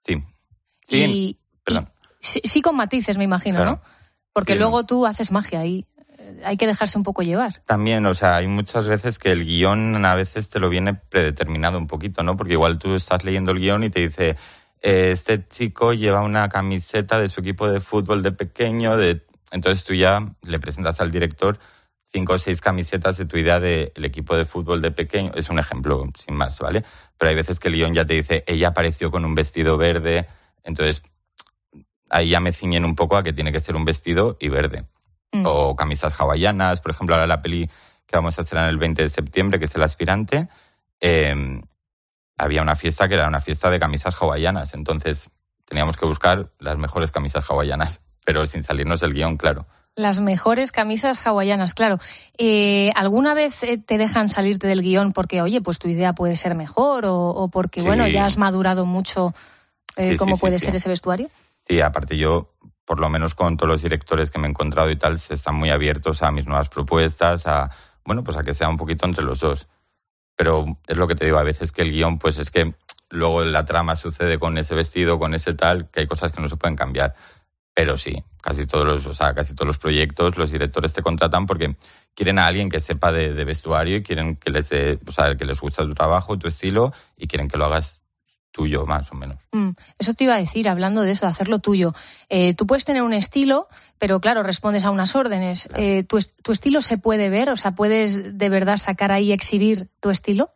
[SPEAKER 19] Sí. Perdón.
[SPEAKER 27] Sí, con matices, me imagino, claro, ¿no? Porque sí, luego tú haces magia y hay que dejarse un poco llevar.
[SPEAKER 19] También, o sea, hay muchas veces que el guión a veces te lo viene predeterminado un poquito, ¿no? Porque igual tú estás leyendo el guión y te dice, este chico lleva una camiseta de su equipo de fútbol de pequeño, entonces tú ya le presentas al director 5 o 6 camisetas de tu idea del equipo de fútbol de pequeño. Es un ejemplo, sin más, ¿vale? Pero hay veces que el guión ya te dice, ella apareció con un vestido verde, entonces ahí ya me ciñen un poco a que tiene que ser un vestido y verde. O camisas hawaianas, por ejemplo, ahora la peli que vamos a hacer en el 20 de septiembre, que es El Aspirante, había una fiesta que era una fiesta de camisas hawaianas, entonces teníamos que buscar las mejores camisas hawaianas, pero sin salirnos del guión, claro.
[SPEAKER 27] Las mejores camisas hawaianas, claro. ¿Alguna vez te dejan salirte del guión porque, oye, pues tu idea puede ser mejor o porque, bueno, ya has madurado mucho cómo puede ser ese vestuario?
[SPEAKER 19] Sí, aparte yo, por lo menos con todos los directores que me he encontrado y tal, están muy abiertos a mis nuevas propuestas, pues a que sea un poquito entre los dos. Pero es lo que te digo, a veces que el guión, pues es que luego la trama sucede con ese vestido, con ese tal, que hay cosas que no se pueden cambiar. Pero sí, casi todos los proyectos, los directores te contratan porque quieren a alguien que sepa de vestuario y quieren que les guste tu trabajo, tu estilo, y quieren que lo hagas tuyo, más o menos.
[SPEAKER 27] Eso te iba a decir, hablando de eso, de hacerlo tuyo. Tú puedes tener un estilo, pero claro, respondes a unas órdenes. Claro. ¿Tu estilo se puede ver? O sea, ¿puedes de verdad sacar ahí, exhibir tu estilo?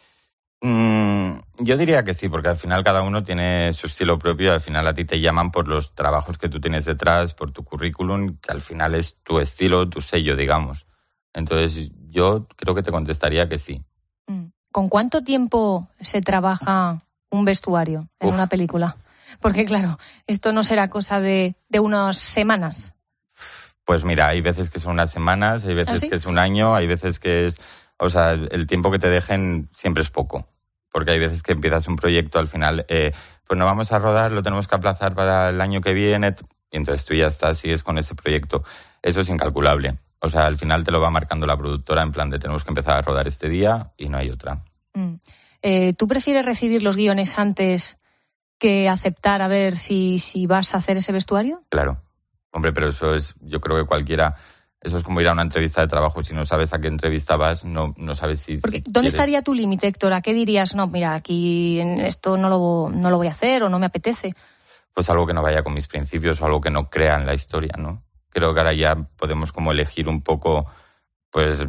[SPEAKER 19] Yo diría que sí, porque al final cada uno tiene su estilo propio y al final a ti te llaman por los trabajos que tú tienes detrás, por tu currículum, que al final es tu estilo, tu sello, digamos. Entonces yo creo que te contestaría que sí.
[SPEAKER 27] ¿Con cuánto tiempo se trabaja un vestuario en una película? Porque claro, esto no será cosa de unas semanas.
[SPEAKER 19] Pues mira, hay veces que son unas semanas, hay veces que es un año, hay veces que es... O sea, el tiempo que te dejen siempre es poco. Porque hay veces que empiezas un proyecto, al final, pues no vamos a rodar, lo tenemos que aplazar para el año que viene, y entonces tú ya sigues con ese proyecto. Eso es incalculable. O sea, al final te lo va marcando la productora en plan de tenemos que empezar a rodar este día y no hay otra.
[SPEAKER 27] ¿Tú prefieres recibir los guiones antes que aceptar a ver si vas a hacer ese vestuario?
[SPEAKER 19] Claro. Hombre, pero eso es, yo creo que cualquiera... Eso es como ir a una entrevista de trabajo. Si no sabes a qué entrevista vas, no sabes si...
[SPEAKER 27] Porque, ¿dónde estaría tu límite, Héctor? ¿A qué dirías, no, mira, aquí en esto no lo voy a hacer o no me apetece?
[SPEAKER 19] Pues algo que no vaya con mis principios o algo que no crea en la historia, ¿no? Creo que ahora ya podemos como elegir un poco, pues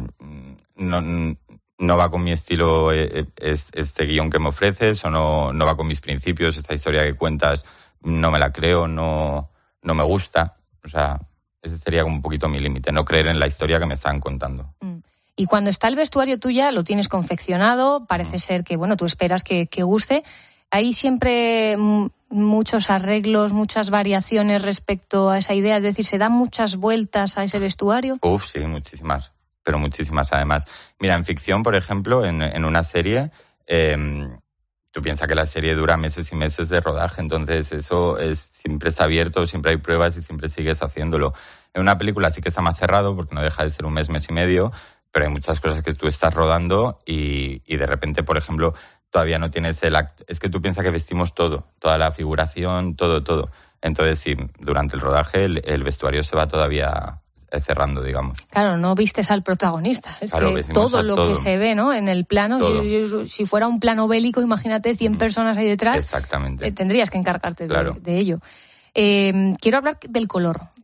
[SPEAKER 19] no va con mi estilo este guión que me ofreces o no va con mis principios, esta historia que cuentas no me la creo, no me gusta, o sea... Ese sería un poquito mi límite, no creer en la historia que me están contando.
[SPEAKER 27] Y cuando está el vestuario tú ya lo tienes confeccionado, parece ser que, bueno, tú esperas que guste. ¿Hay siempre muchos arreglos, muchas variaciones respecto a esa idea? Es decir, ¿se dan muchas vueltas a ese vestuario?
[SPEAKER 19] Sí, muchísimas, pero muchísimas además. Mira, en ficción, por ejemplo, en una serie... Tú piensas que la serie dura meses y meses de rodaje, entonces eso siempre está abierto, siempre hay pruebas y siempre sigues haciéndolo. En una película sí que está más cerrado porque no deja de ser un mes y medio, pero hay muchas cosas que tú estás rodando y de repente, por ejemplo, todavía no tienes el acto. Es que tú piensas que vestimos todo, toda la figuración, todo. Entonces sí, durante el rodaje el vestuario se va todavía... cerrando, digamos.
[SPEAKER 27] Claro, no vistes al protagonista. Es claro, que todo lo que se ve, ¿no? En el plano, si fuera un plano bélico, imagínate 100 personas ahí detrás.
[SPEAKER 19] Exactamente.
[SPEAKER 27] Tendrías que encargarte de ello. Quiero hablar del color,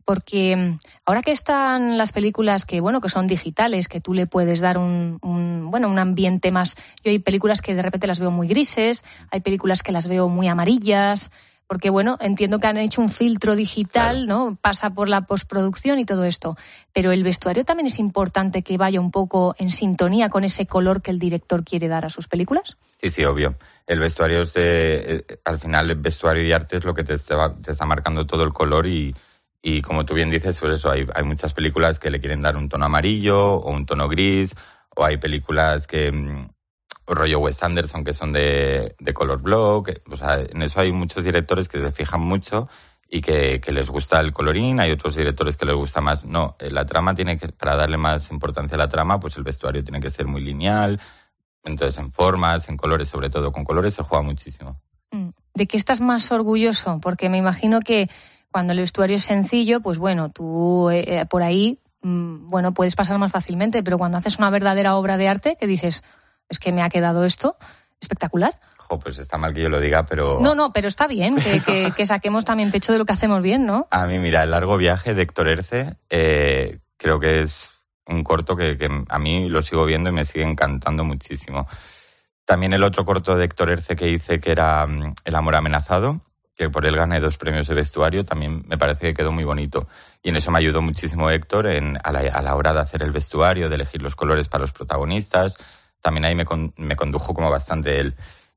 [SPEAKER 27] porque ahora que están las películas que son digitales, que tú le puedes dar un ambiente más... Yo hay películas que de repente las veo muy grises, hay películas que las veo muy amarillas, porque entiendo que han hecho un filtro digital, claro, ¿no? Pasa por la postproducción y todo esto. Pero el vestuario también es importante que vaya un poco en sintonía con ese color que el director quiere dar a sus películas.
[SPEAKER 19] Sí, obvio. El vestuario al final el vestuario y arte es lo que te está marcando todo el color y como tú bien dices, pues eso, hay muchas películas que le quieren dar un tono amarillo o un tono gris, o hay películas que rollo Wes Anderson que son de color block, o sea, en eso hay muchos directores que se fijan mucho y que les gusta el colorín, hay otros directores que les gusta más. No, la trama para darle más importancia a la trama, pues el vestuario tiene que ser muy lineal, entonces en formas, en colores, sobre todo con colores se juega muchísimo.
[SPEAKER 27] ¿De qué estás más orgulloso? Porque me imagino que cuando el vestuario es sencillo, pues tú por ahí, puedes pasar más fácilmente, pero cuando haces una verdadera obra de arte, que dices, es que me ha quedado esto espectacular.
[SPEAKER 19] Pues está mal que yo lo diga, pero...
[SPEAKER 27] No, pero está bien que saquemos también pecho de lo que hacemos bien, ¿no?
[SPEAKER 19] A mí, mira, El largo viaje de Héctor Erce, creo que es un corto que a mí lo sigo viendo y me sigue encantando muchísimo. También el otro corto de Héctor Erce que hice, que era El amor amenazado, que por él gané 2 premios de vestuario, también me parece que quedó muy bonito. Y en eso me ayudó muchísimo Héctor a la hora de hacer el vestuario, de elegir los colores para los protagonistas. También ahí me condujo como bastante él.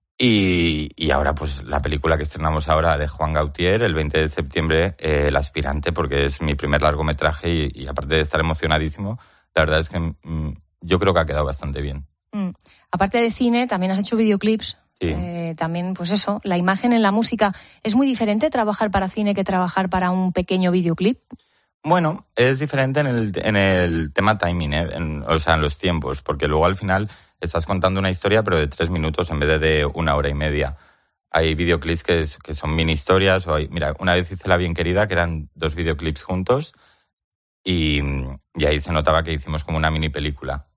[SPEAKER 19] Y ahora pues la película que estrenamos ahora de Juan Gautier, el 20 de septiembre, El aspirante, porque es mi primer largometraje y aparte de estar emocionadísimo, la verdad es que yo creo que ha quedado bastante bien.
[SPEAKER 27] Aparte de cine, también has hecho videoclips. Sí. También, pues eso, la imagen en la música. ¿Es muy diferente trabajar para cine que trabajar para un pequeño videoclip?
[SPEAKER 19] Bueno, es diferente en el tema timing, en los tiempos, porque luego al final estás contando una historia pero de 3 minutos en vez de 1 hora y media. Hay videoclips que son mini historias, mira, una vez hice La bien querida, que eran 2 videoclips juntos y ahí se notaba que hicimos como una mini película.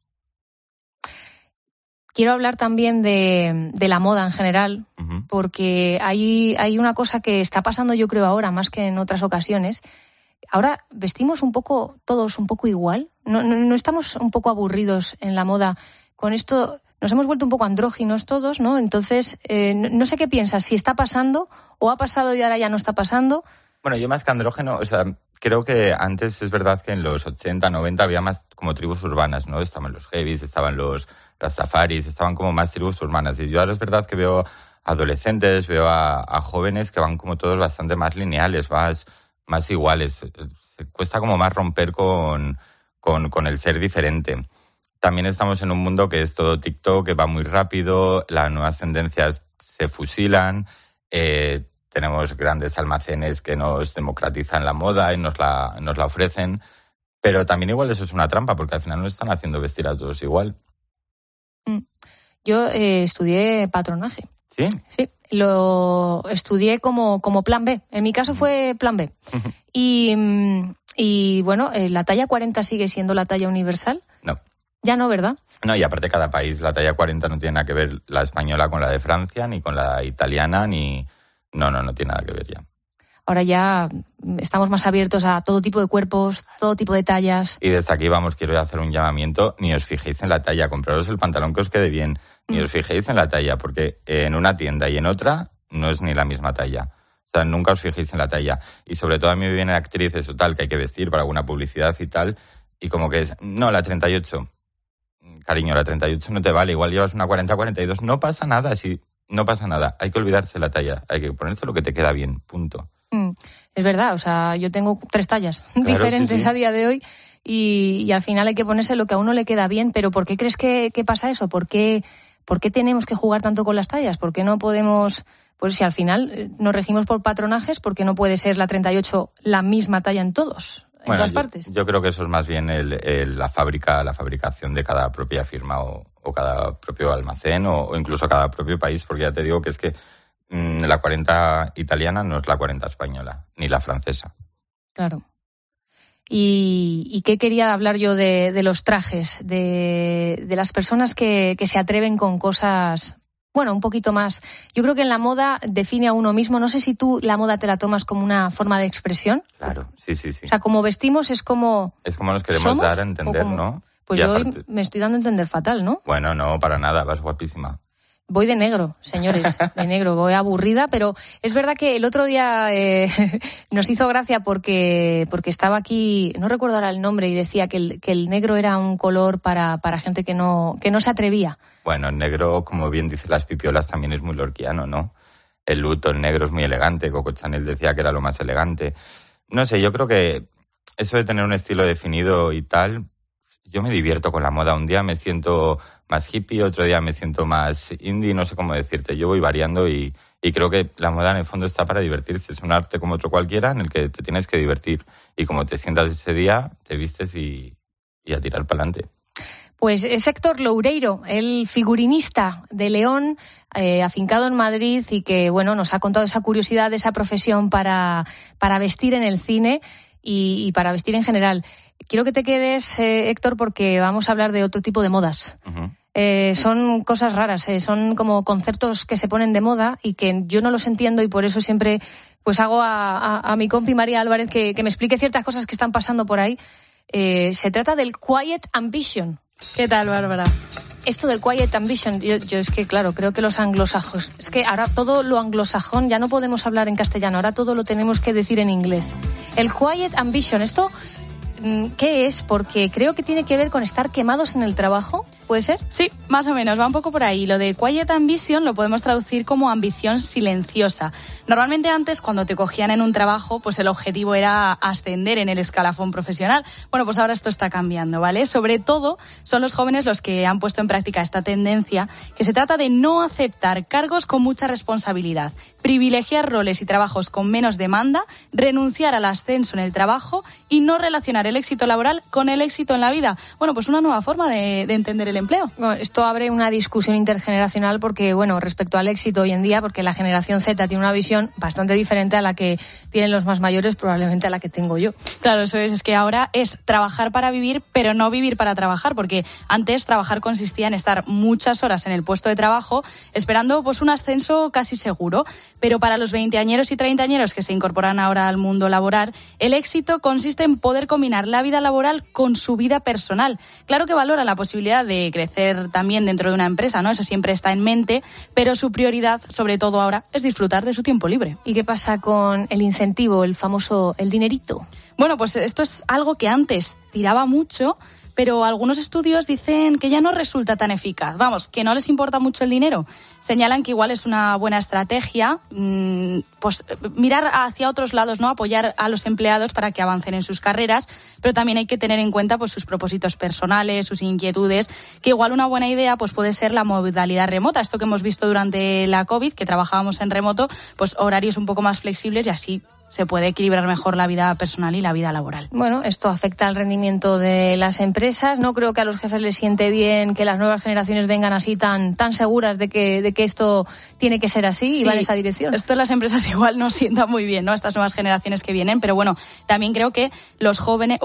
[SPEAKER 27] Quiero hablar también de la moda en general, porque hay una cosa que está pasando, yo creo, ahora más que en otras ocasiones. Ahora vestimos todos un poco igual. No estamos un poco aburridos en la moda. Con esto nos hemos vuelto un poco andróginos todos, ¿no? Entonces, no sé qué piensas, si está pasando o ha pasado y ahora ya no está pasando.
[SPEAKER 19] Bueno, yo más que andrógeno, creo que antes es verdad que en los 80, 90 había más como tribus urbanas, ¿no? Estaban los heavies, estaban los rastafaris, estaban como más tribus urbanas. Y yo ahora es verdad que veo adolescentes, veo a jóvenes que van como todos bastante más lineales, más iguales. Se cuesta como más romper con el ser diferente. También estamos en un mundo que es todo TikTok, que va muy rápido, las nuevas tendencias se fusilan, tenemos grandes almacenes que nos democratizan la moda y nos la ofrecen, pero también igual eso es una trampa, porque al final nos están haciendo vestir a todos igual.
[SPEAKER 27] Yo estudié patronaje.
[SPEAKER 19] ¿Sí?
[SPEAKER 27] Sí, lo estudié como plan B. En mi caso fue plan B. Y bueno, ¿la talla 40 sigue siendo la talla universal?
[SPEAKER 19] No.
[SPEAKER 27] Ya no, ¿verdad?
[SPEAKER 19] No, y aparte cada país, la talla 40 no tiene nada que ver la española con la de Francia, ni con la italiana, ni... No tiene nada que ver ya.
[SPEAKER 27] Ahora ya estamos más abiertos a todo tipo de cuerpos, todo tipo de tallas.
[SPEAKER 19] Y desde aquí, quiero hacer un llamamiento, ni os fijéis en la talla, compraros el pantalón que os quede bien, ni os fijéis en la talla, porque en una tienda y en otra no es ni la misma talla. O sea, nunca os fijéis en la talla. Y sobre todo a mí me vienen actrices o tal que hay que vestir para alguna publicidad y tal, y como que es, no, la 38. Cariño, la 38 no te vale, igual llevas una 40-42, no pasa nada, no pasa nada, hay que olvidarse de la talla, hay que ponerse lo que te queda bien, punto.
[SPEAKER 27] Es verdad, yo tengo 3 tallas diferentes a día de hoy y al final hay que ponerse lo que a uno le queda bien, pero ¿por qué crees que pasa eso? ¿Por qué tenemos que jugar tanto con las tallas? ¿Por qué no podemos, pues si al final nos regimos por patronajes, por qué no puede ser la 38 la misma talla en todas partes?
[SPEAKER 19] Yo creo que eso es más bien la fabricación de cada propia firma o cada propio almacén o incluso cada propio país, porque ya te digo que es que la 40 italiana no es la 40 española, ni la francesa.
[SPEAKER 27] Claro. ¿Y qué quería hablar yo de los trajes, de las personas que se atreven con cosas bueno, un poquito más. Yo creo que en la moda define a uno mismo. No sé si tú la moda te la tomas como una forma de expresión.
[SPEAKER 19] Claro, sí.
[SPEAKER 27] O sea, como vestimos es como...
[SPEAKER 19] Es como nos queremos dar a entender, ¿no?
[SPEAKER 27] Pues yo hoy me estoy dando a entender fatal, ¿no?
[SPEAKER 19] Bueno, no, para nada, vas guapísima.
[SPEAKER 27] Voy de negro, señores, de negro, voy aburrida, pero es verdad que el otro día nos hizo gracia porque estaba aquí, no recuerdo ahora el nombre, y decía que el negro era un color para gente que no se atrevía.
[SPEAKER 19] Bueno, el negro, como bien dice las pipiolas, también es muy lorquiano, ¿no? El luto, el negro es muy elegante, Coco Chanel decía que era lo más elegante. No sé, yo creo que eso de tener un estilo definido y tal, yo me divierto con la moda. Un día me siento más hippie, otro día me siento más indie, no sé cómo decirte. Yo voy variando y creo que la moda en el fondo está para divertirse. Es un arte como otro cualquiera en el que te tienes que divertir. Y como te sientas ese día, te vistes y a tirar para adelante.
[SPEAKER 27] Pues es Héctor Loureiro, el figurinista de León, afincado en Madrid y que, bueno, nos ha contado esa curiosidad de esa profesión para vestir en el cine y para vestir en general. Quiero que te quedes, Héctor, porque vamos a hablar de otro tipo de modas. Uh-huh. Son cosas raras, son como conceptos que se ponen de moda y que yo no los entiendo y por eso siempre pues hago a mi compi María Álvarez que me explique ciertas cosas que están pasando por ahí. Se trata del Quiet Ambition.
[SPEAKER 7] ¿Qué tal, Bárbara?
[SPEAKER 27] Esto del Quiet Ambition, yo es que, claro, creo que los anglosajones... Es que ahora todo lo anglosajón ya no podemos hablar en castellano, ahora todo lo tenemos que decir en inglés. El Quiet Ambition, ¿esto qué es? Porque creo que tiene que ver con estar quemados en el trabajo, ¿puede ser?
[SPEAKER 7] Sí, más o menos, va un poco por ahí. Lo de Quiet Ambition lo podemos traducir como ambición silenciosa. Normalmente antes, cuando te cogían en un trabajo, pues el objetivo era ascender en el escalafón profesional. Bueno, pues ahora esto está cambiando, ¿vale? Sobre todo son los jóvenes los que han puesto en práctica esta tendencia, que se trata de no aceptar cargos con mucha responsabilidad, privilegiar roles y trabajos con menos demanda, renunciar al ascenso en el trabajo y no relacionar el éxito laboral con el éxito en la vida. Bueno, pues una nueva forma de entender el empleo.
[SPEAKER 27] Bueno, esto abre una discusión intergeneracional porque, bueno, respecto al éxito hoy en día, porque la generación Z tiene una visión bastante diferente a la que tienen los más mayores, probablemente a la que tengo yo.
[SPEAKER 7] Claro, eso es que ahora es trabajar para vivir, pero no vivir para trabajar, porque antes trabajar consistía en estar muchas horas en el puesto de trabajo esperando pues un ascenso casi seguro, pero para los 20añeros y 30añeros que se incorporan ahora al mundo laboral, el éxito consiste en poder combinar la vida laboral con su vida personal. Claro que valora la posibilidad de crecer también dentro de una empresa, ¿no? Eso siempre está en mente, pero su prioridad, sobre todo ahora, es disfrutar de su tiempo libre.
[SPEAKER 27] ¿Y qué pasa con el incentivo, el famoso, el dinerito?
[SPEAKER 7] Bueno, pues esto es algo que antes tiraba mucho, pero algunos estudios dicen que ya no resulta tan eficaz. Vamos, que no les importa mucho el dinero. Señalan que igual es una buena estrategia, pues mirar hacia otros lados, ¿no? Apoyar a los empleados para que avancen en sus carreras, pero también hay que tener en cuenta pues sus propósitos personales, sus inquietudes, que igual una buena idea pues puede ser la modalidad remota. Esto que hemos visto durante la COVID, que trabajábamos en remoto, pues horarios un poco más flexibles y así se puede equilibrar mejor la vida personal y la vida laboral.
[SPEAKER 27] Bueno, esto afecta al rendimiento de las empresas. No creo que a los jefes les siente bien que las nuevas generaciones vengan así tan seguras de que esto tiene que ser así y va en esa dirección.
[SPEAKER 7] Esto las empresas igual no sientan muy bien, ¿no? Estas nuevas generaciones que vienen, pero bueno, también creo que los jóvenes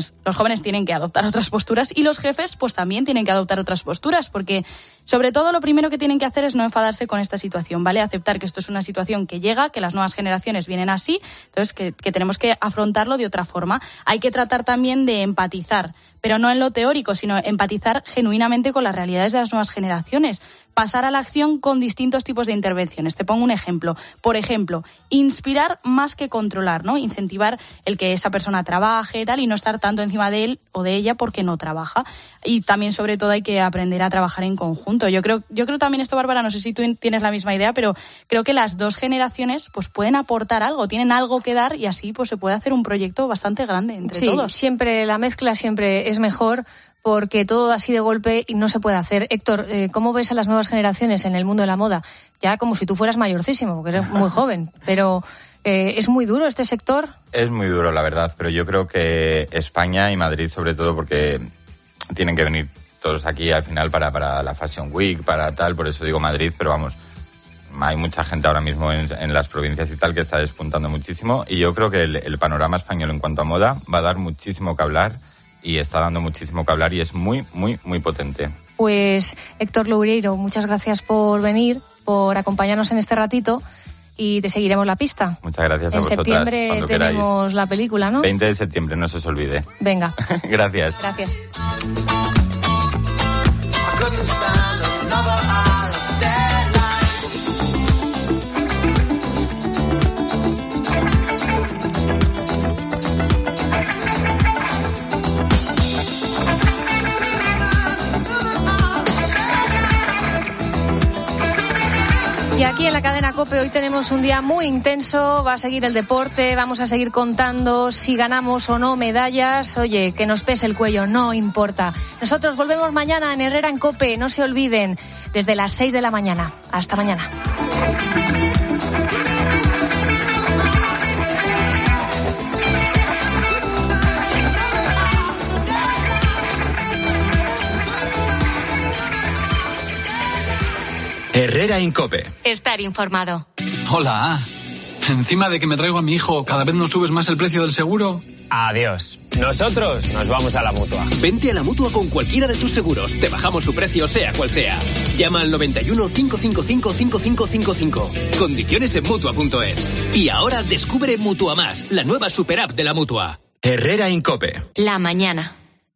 [SPEAKER 7] tienen que adoptar otras posturas y los jefes pues también tienen que adoptar otras posturas, porque sobre todo lo primero que tienen que hacer es no enfadarse con esta situación, ¿vale? Aceptar que esto es una situación que llega, que las nuevas generaciones vienen así. Entonces, que tenemos que afrontarlo de otra forma. Hay que tratar también de empatizar, pero no en lo teórico, sino empatizar genuinamente con las realidades de las nuevas generaciones. Pasar a la acción con distintos tipos de intervenciones. Te pongo un ejemplo. Por ejemplo, inspirar más que controlar, ¿no? Incentivar el que esa persona trabaje tal, y no estar tanto encima de él o de ella porque no trabaja. Y también, sobre todo, hay que aprender a trabajar en conjunto. Yo creo también esto, Bárbara, no sé si tú tienes la misma idea, pero creo que las dos generaciones pues pueden aportar algo, tienen algo que dar y así pues se puede hacer un proyecto bastante grande entre todos.
[SPEAKER 27] Sí, siempre la mezcla siempre es mejor, porque todo así de golpe y no se puede hacer. Héctor, ¿cómo ves a las nuevas generaciones en el mundo de la moda? Ya como si tú fueras mayorcísimo, porque eres muy joven, pero ¿es muy duro este sector?
[SPEAKER 19] Es muy duro, la verdad, pero yo creo que España y Madrid sobre todo, porque tienen que venir todos aquí al final para la Fashion Week, para tal, por eso digo Madrid, pero vamos, hay mucha gente ahora mismo en las provincias y tal que está despuntando muchísimo, y yo creo que el panorama español en cuanto a moda va a dar muchísimo que hablar y está dando muchísimo que hablar y es muy, muy, muy potente.
[SPEAKER 27] Pues Héctor Loureiro, muchas gracias por venir, por acompañarnos en este ratito y te seguiremos la pista.
[SPEAKER 19] Muchas gracias a vosotras.
[SPEAKER 27] En septiembre tenemos
[SPEAKER 19] queráis.
[SPEAKER 27] La película, ¿no?
[SPEAKER 19] 20 de septiembre, no se os olvide.
[SPEAKER 27] Venga.
[SPEAKER 19] Gracias.
[SPEAKER 27] Gracias. Y aquí en la cadena COPE hoy tenemos un día muy intenso, va a seguir el deporte, vamos a seguir contando si ganamos o no medallas. Oye, que nos pese el cuello, no importa. Nosotros volvemos mañana en Herrera en COPE, no se olviden, desde las 6 de la mañana. Hasta mañana.
[SPEAKER 5] Herrera en COPE.
[SPEAKER 27] Estar informado.
[SPEAKER 8] Hola. Encima de que me traigo a mi hijo, ¿cada vez nos subes más el precio del seguro?
[SPEAKER 9] Adiós. Nosotros nos vamos a la Mutua.
[SPEAKER 20] Vente a la Mutua con cualquiera de tus seguros. Te bajamos su precio, sea cual sea. Llama al 91 555 5555. Condiciones en Mutua.es. Y ahora descubre Mutua Más, la nueva super app de la Mutua.
[SPEAKER 5] Herrera en COPE.
[SPEAKER 27] La mañana.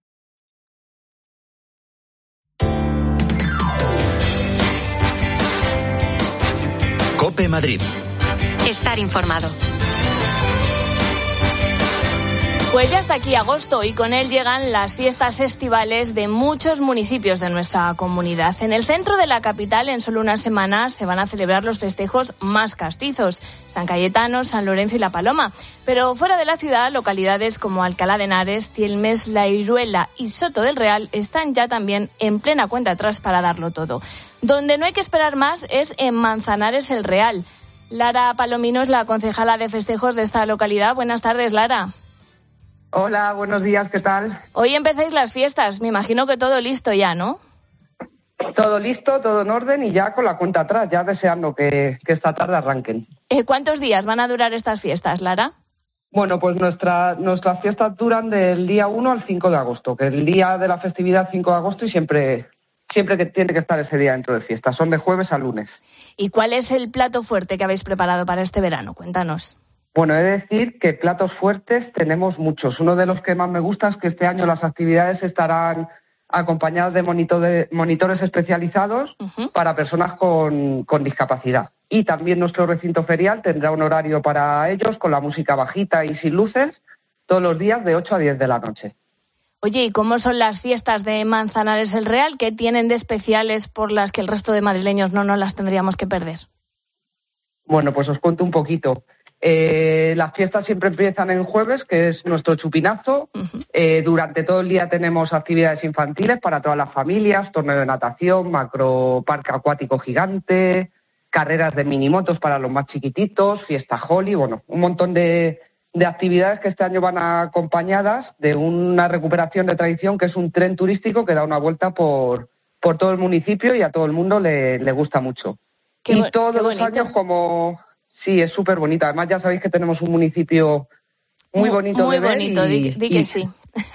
[SPEAKER 5] COPE Madrid.
[SPEAKER 27] Estar informado.
[SPEAKER 14] Pues ya está aquí agosto y con él llegan las fiestas estivales de muchos municipios de nuestra comunidad. En el centro de la capital, en solo unas semanas, se van a celebrar los festejos más castizos: San Cayetano, San Lorenzo y La Paloma. Pero fuera de la ciudad, localidades como Alcalá de Henares, Tielmes, La Iruela y Soto del Real están ya también en plena cuenta atrás para darlo todo. Donde no hay que esperar más es en Manzanares el Real. Lara Palomino es la concejala de festejos de esta localidad. Buenas tardes, Lara.
[SPEAKER 21] Hola, buenos días, ¿qué tal?
[SPEAKER 14] Hoy empezáis las fiestas, me imagino que todo listo ya, ¿no?
[SPEAKER 21] Todo listo, todo en orden y ya con la cuenta atrás, ya deseando que esta tarde arranquen.
[SPEAKER 14] ¿Cuántos días van a durar estas fiestas, Lara?
[SPEAKER 21] Bueno, pues nuestras fiestas duran del día 1 al 5 de agosto, que el día de la festividad 5 de agosto y siempre que tiene que estar ese día dentro de fiesta, son de jueves a lunes.
[SPEAKER 14] ¿Y cuál es el plato fuerte que habéis preparado para este verano? Cuéntanos.
[SPEAKER 21] Bueno, he de decir que platos fuertes tenemos muchos. Uno de los que más me gusta es que este año las actividades estarán acompañadas de monitores especializados para personas con discapacidad. Y también nuestro recinto ferial tendrá un horario para ellos con la música bajita y sin luces todos los días de 8 a 10 de la noche.
[SPEAKER 14] Oye, ¿y cómo son las fiestas de Manzanares el Real? ¿Qué tienen de especiales por las que el resto de madrileños no nos las tendríamos que perder?
[SPEAKER 21] Bueno, pues os cuento un poquito. Las fiestas siempre empiezan en jueves, que es nuestro chupinazo. Durante todo el día tenemos actividades infantiles para todas las familias, torneo de natación, macroparque acuático gigante, carreras de minimotos para los más chiquititos, fiesta Holly, bueno, un montón de actividades que este año van acompañadas de una recuperación de tradición, que es un tren turístico que da una vuelta por todo el municipio y a todo el mundo le gusta mucho. Y todos los años como... Sí, es súper bonita. Además, ya sabéis que tenemos un municipio muy bonito de ver. Muy bonito,
[SPEAKER 14] di que sí.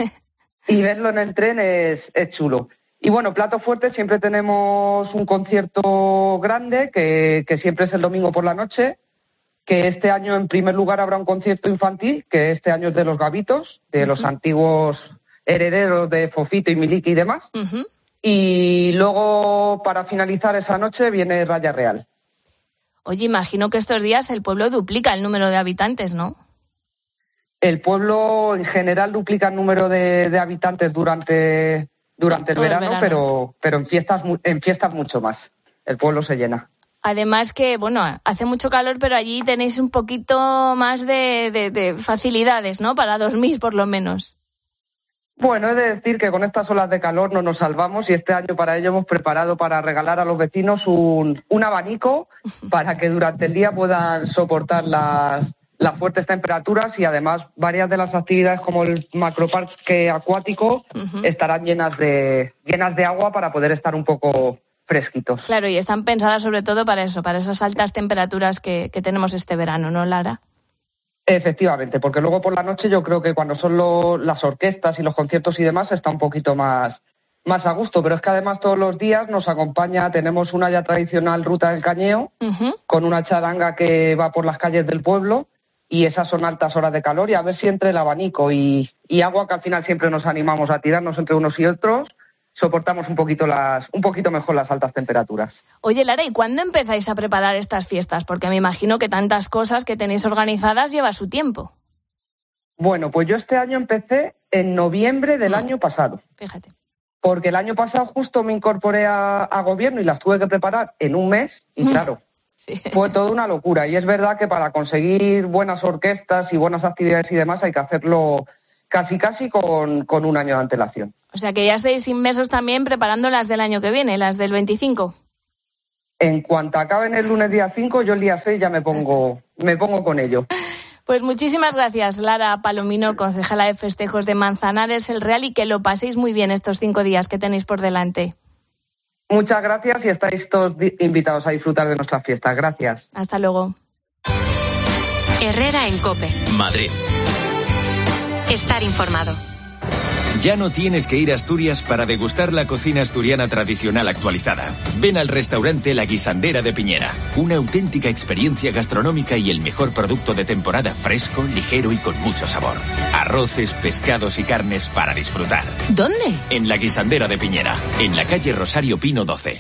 [SPEAKER 21] Y verlo en el tren es chulo. Y bueno, plato fuerte, siempre tenemos un concierto grande, que siempre es el domingo por la noche, que este año en primer lugar habrá un concierto infantil, que este año es de los Gavitos, de los antiguos herederos de Fofito y Miliki y demás. Y luego, para finalizar esa noche, viene Raya Real.
[SPEAKER 14] Oye, imagino que estos días el pueblo duplica el número de habitantes, ¿no?
[SPEAKER 21] El pueblo en general duplica el número de habitantes durante el verano, pero en fiestas mucho más. El pueblo se llena.
[SPEAKER 14] Además que, bueno, hace mucho calor, pero allí tenéis un poquito más de facilidades, ¿no? Para dormir, por lo menos.
[SPEAKER 21] Bueno, he de decir que con estas olas de calor no nos salvamos y este año para ello hemos preparado para regalar a los vecinos un abanico para que durante el día puedan soportar las fuertes temperaturas y además varias de las actividades como el macroparque acuático estarán llenas de agua para poder estar un poco fresquitos.
[SPEAKER 14] Claro, y están pensadas sobre todo para eso, para esas altas temperaturas que tenemos este verano, ¿no, Lara?
[SPEAKER 21] Efectivamente, porque luego por la noche yo creo que cuando son las orquestas y los conciertos y demás está un poquito más más a gusto, pero es que además todos los días nos acompaña, tenemos una ya tradicional ruta del Cañeo, con una charanga que va por las calles del pueblo, y esas son altas horas de calor, y a ver si entre el abanico y agua, que al final siempre nos animamos a tirarnos entre unos y otros, soportamos un poquito mejor las altas temperaturas.
[SPEAKER 14] Oye, Lara, ¿y cuándo empezáis a preparar estas fiestas? Porque me imagino que tantas cosas que tenéis organizadas lleva su tiempo.
[SPEAKER 21] Bueno, pues yo este año empecé en noviembre del año pasado.
[SPEAKER 14] Fíjate.
[SPEAKER 21] Porque el año pasado justo me incorporé a gobierno y las tuve que preparar en un mes y claro, fue toda una locura. Y es verdad que para conseguir buenas orquestas y buenas actividades y demás hay que hacerlo casi con un año de antelación.
[SPEAKER 14] O sea que ya estáis inmersos también preparando las del año que viene, las del 25.
[SPEAKER 21] En cuanto acaben el lunes día 5, yo el día 6 ya me pongo con ello.
[SPEAKER 14] Pues muchísimas gracias, Lara Palomino, concejala de festejos de Manzanares el Real, y que lo paséis muy bien estos 5 días que tenéis por delante.
[SPEAKER 21] Muchas gracias y estáis todos invitados a disfrutar de nuestras fiestas. Gracias.
[SPEAKER 14] Hasta luego.
[SPEAKER 6] Herrera en COPE.
[SPEAKER 5] Madrid.
[SPEAKER 6] Estar informado.
[SPEAKER 10] Ya no tienes que ir a Asturias para degustar la cocina asturiana tradicional actualizada. Ven al restaurante La Guisandera de Piñera. Una auténtica experiencia gastronómica y el mejor producto de temporada, fresco, ligero y con mucho sabor. Arroces, pescados y carnes para disfrutar.
[SPEAKER 6] ¿Dónde?
[SPEAKER 10] En La Guisandera de Piñera, en la calle Rosario Pino 12.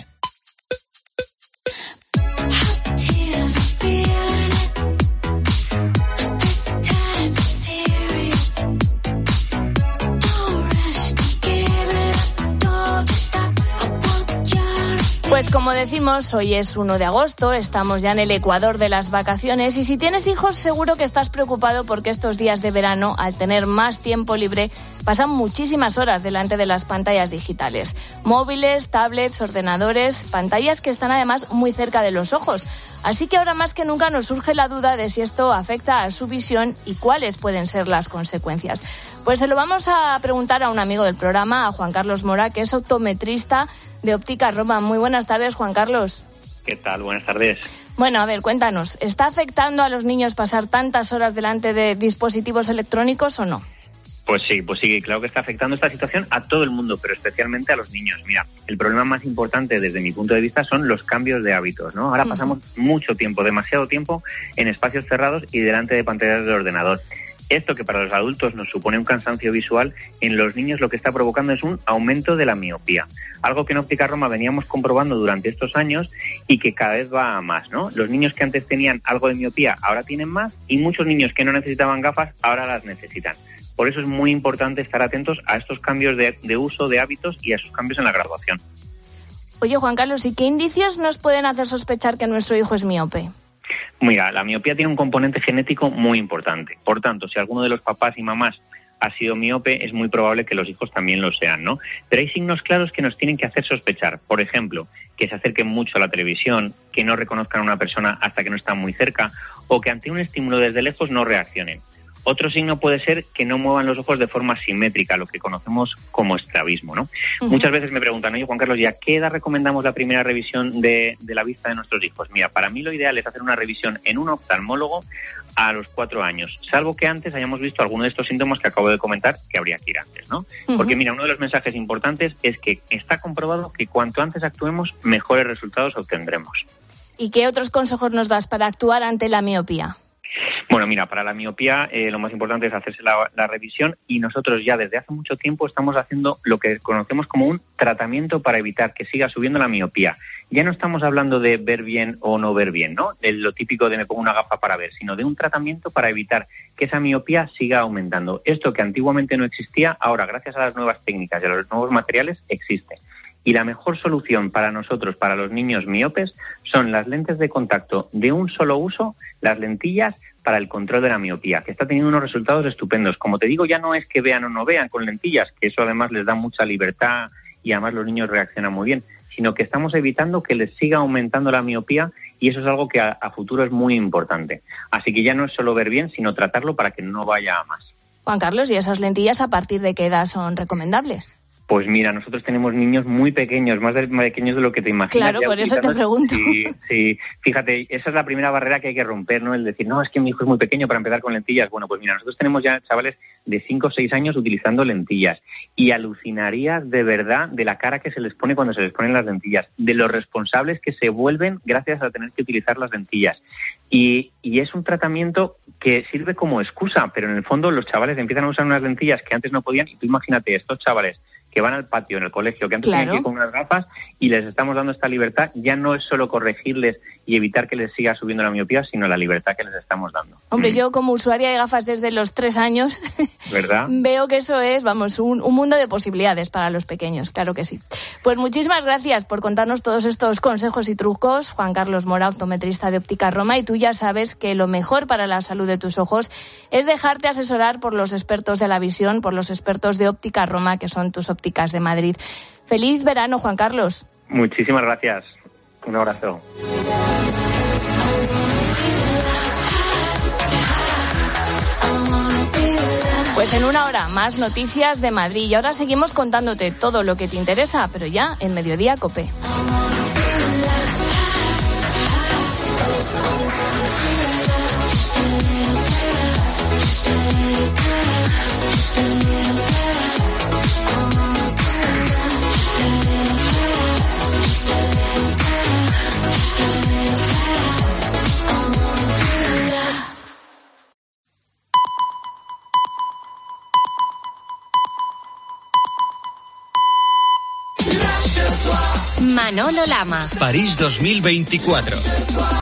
[SPEAKER 14] Pues como decimos, hoy es 1 de agosto, estamos ya en el ecuador de las vacaciones y si tienes hijos seguro que estás preocupado porque estos días de verano, al tener más tiempo libre, pasan muchísimas horas delante de las pantallas digitales. Móviles, tablets, ordenadores, pantallas que están además muy cerca de los ojos. Así que ahora más que nunca nos surge la duda de si esto afecta a su visión y cuáles pueden ser las consecuencias. Pues se lo vamos a preguntar a un amigo del programa, a Juan Carlos Mora, que es optometrista de Óptica Roma. Muy buenas tardes, Juan Carlos.
[SPEAKER 11] ¿Qué tal? Buenas tardes.
[SPEAKER 14] Bueno, a ver, cuéntanos, ¿está afectando a los niños pasar tantas horas delante de dispositivos electrónicos o no?
[SPEAKER 11] Pues sí, claro que está afectando esta situación a todo el mundo, pero especialmente a los niños. Mira, el problema más importante desde mi punto de vista son los cambios de hábitos, ¿no? Ahora pasamos mucho tiempo, demasiado tiempo, en espacios cerrados y delante de pantallas de ordenador. Esto, que para los adultos nos supone un cansancio visual, en los niños lo que está provocando es un aumento de la miopía. Algo que en Óptica Roma veníamos comprobando durante estos años y que cada vez va a más, ¿no? Los niños que antes tenían algo de miopía ahora tienen más y muchos niños que no necesitaban gafas ahora las necesitan. Por eso es muy importante estar atentos a estos cambios de uso de hábitos y a esos cambios en la graduación.
[SPEAKER 14] Oye, Juan Carlos, ¿y qué indicios nos pueden hacer sospechar que nuestro hijo es miope?
[SPEAKER 11] Mira, la miopía tiene un componente genético muy importante. Por tanto, si alguno de los papás y mamás ha sido miope, es muy probable que los hijos también lo sean, ¿no? Pero hay signos claros que nos tienen que hacer sospechar. Por ejemplo, que se acerquen mucho a la televisión, que no reconozcan a una persona hasta que no está muy cerca, o que ante un estímulo desde lejos no reaccionen. Otro signo puede ser que no muevan los ojos de forma simétrica, lo que conocemos como estrabismo, ¿no? Muchas veces me preguntan, oye, Juan Carlos, ¿y a qué edad recomendamos la primera revisión de la vista de nuestros hijos? Mira, para mí lo ideal es hacer una revisión en un oftalmólogo a los 4 años, salvo que antes hayamos visto alguno de estos síntomas que acabo de comentar, que habría que ir antes, ¿no? Porque mira, uno de los mensajes importantes es que está comprobado que cuanto antes actuemos, mejores resultados obtendremos.
[SPEAKER 14] ¿Y qué otros consejos nos das para actuar ante la miopía?
[SPEAKER 11] Bueno, mira, para la miopía lo más importante es hacerse la revisión y nosotros ya desde hace mucho tiempo estamos haciendo lo que conocemos como un tratamiento para evitar que siga subiendo la miopía. Ya no estamos hablando de ver bien o no ver bien, ¿no? De lo típico de me pongo una gafa para ver, sino de un tratamiento para evitar que esa miopía siga aumentando. Esto que antiguamente no existía, ahora gracias a las nuevas técnicas y a los nuevos materiales existe. Y la mejor solución para nosotros, para los niños miopes, son las lentes de contacto de un solo uso, las lentillas para el control de la miopía, que está teniendo unos resultados estupendos. Como te digo, ya no es que vean o no vean con lentillas, que eso además les da mucha libertad y además los niños reaccionan muy bien, sino que estamos evitando que les siga aumentando la miopía y eso es algo que a futuro es muy importante. Así que ya no es solo ver bien, sino tratarlo para que no vaya a más.
[SPEAKER 14] Juan Carlos, ¿y esas lentillas a partir de qué edad son recomendables?
[SPEAKER 11] Pues mira, nosotros tenemos niños muy pequeños, más pequeños de lo que te imaginas.
[SPEAKER 14] Claro, por eso te pregunto.
[SPEAKER 11] Sí, fíjate, esa es la primera barrera que hay que romper, ¿no? El decir, no, es que mi hijo es muy pequeño para empezar con lentillas. Bueno, pues mira, nosotros tenemos ya chavales de 5 o 6 años utilizando lentillas y alucinarías de verdad de la cara que se les pone cuando se les ponen las lentillas, de los responsables que se vuelven gracias a tener que utilizar las lentillas. Y es un tratamiento que sirve como excusa, pero en el fondo los chavales empiezan a usar unas lentillas que antes no podían, y tú imagínate, estos chavales que van al patio en el colegio, que antes tenían que ir con unas gafas, y les estamos dando esta libertad, ya no es solo corregirles y evitar que les siga subiendo la miopía, sino la libertad que les estamos dando.
[SPEAKER 14] Hombre, yo como usuaria de gafas desde los 3 años,
[SPEAKER 11] ¿verdad?
[SPEAKER 14] Veo que eso es, vamos, un mundo de posibilidades para los pequeños, claro que sí. Pues muchísimas gracias por contarnos todos estos consejos y trucos, Juan Carlos Mora, optometrista de Óptica Roma, y tú ya sabes que lo mejor para la salud de tus ojos es dejarte asesorar por los expertos de la visión, por los expertos de Óptica Roma, que son tus ópticas de Madrid. Feliz verano, Juan Carlos.
[SPEAKER 11] Muchísimas gracias. Un abrazo.
[SPEAKER 14] Pues en una hora más noticias de Madrid, y ahora seguimos contándote todo lo que te interesa, pero ya en Mediodía COPE.
[SPEAKER 6] Manolo Lama.
[SPEAKER 5] París 2024.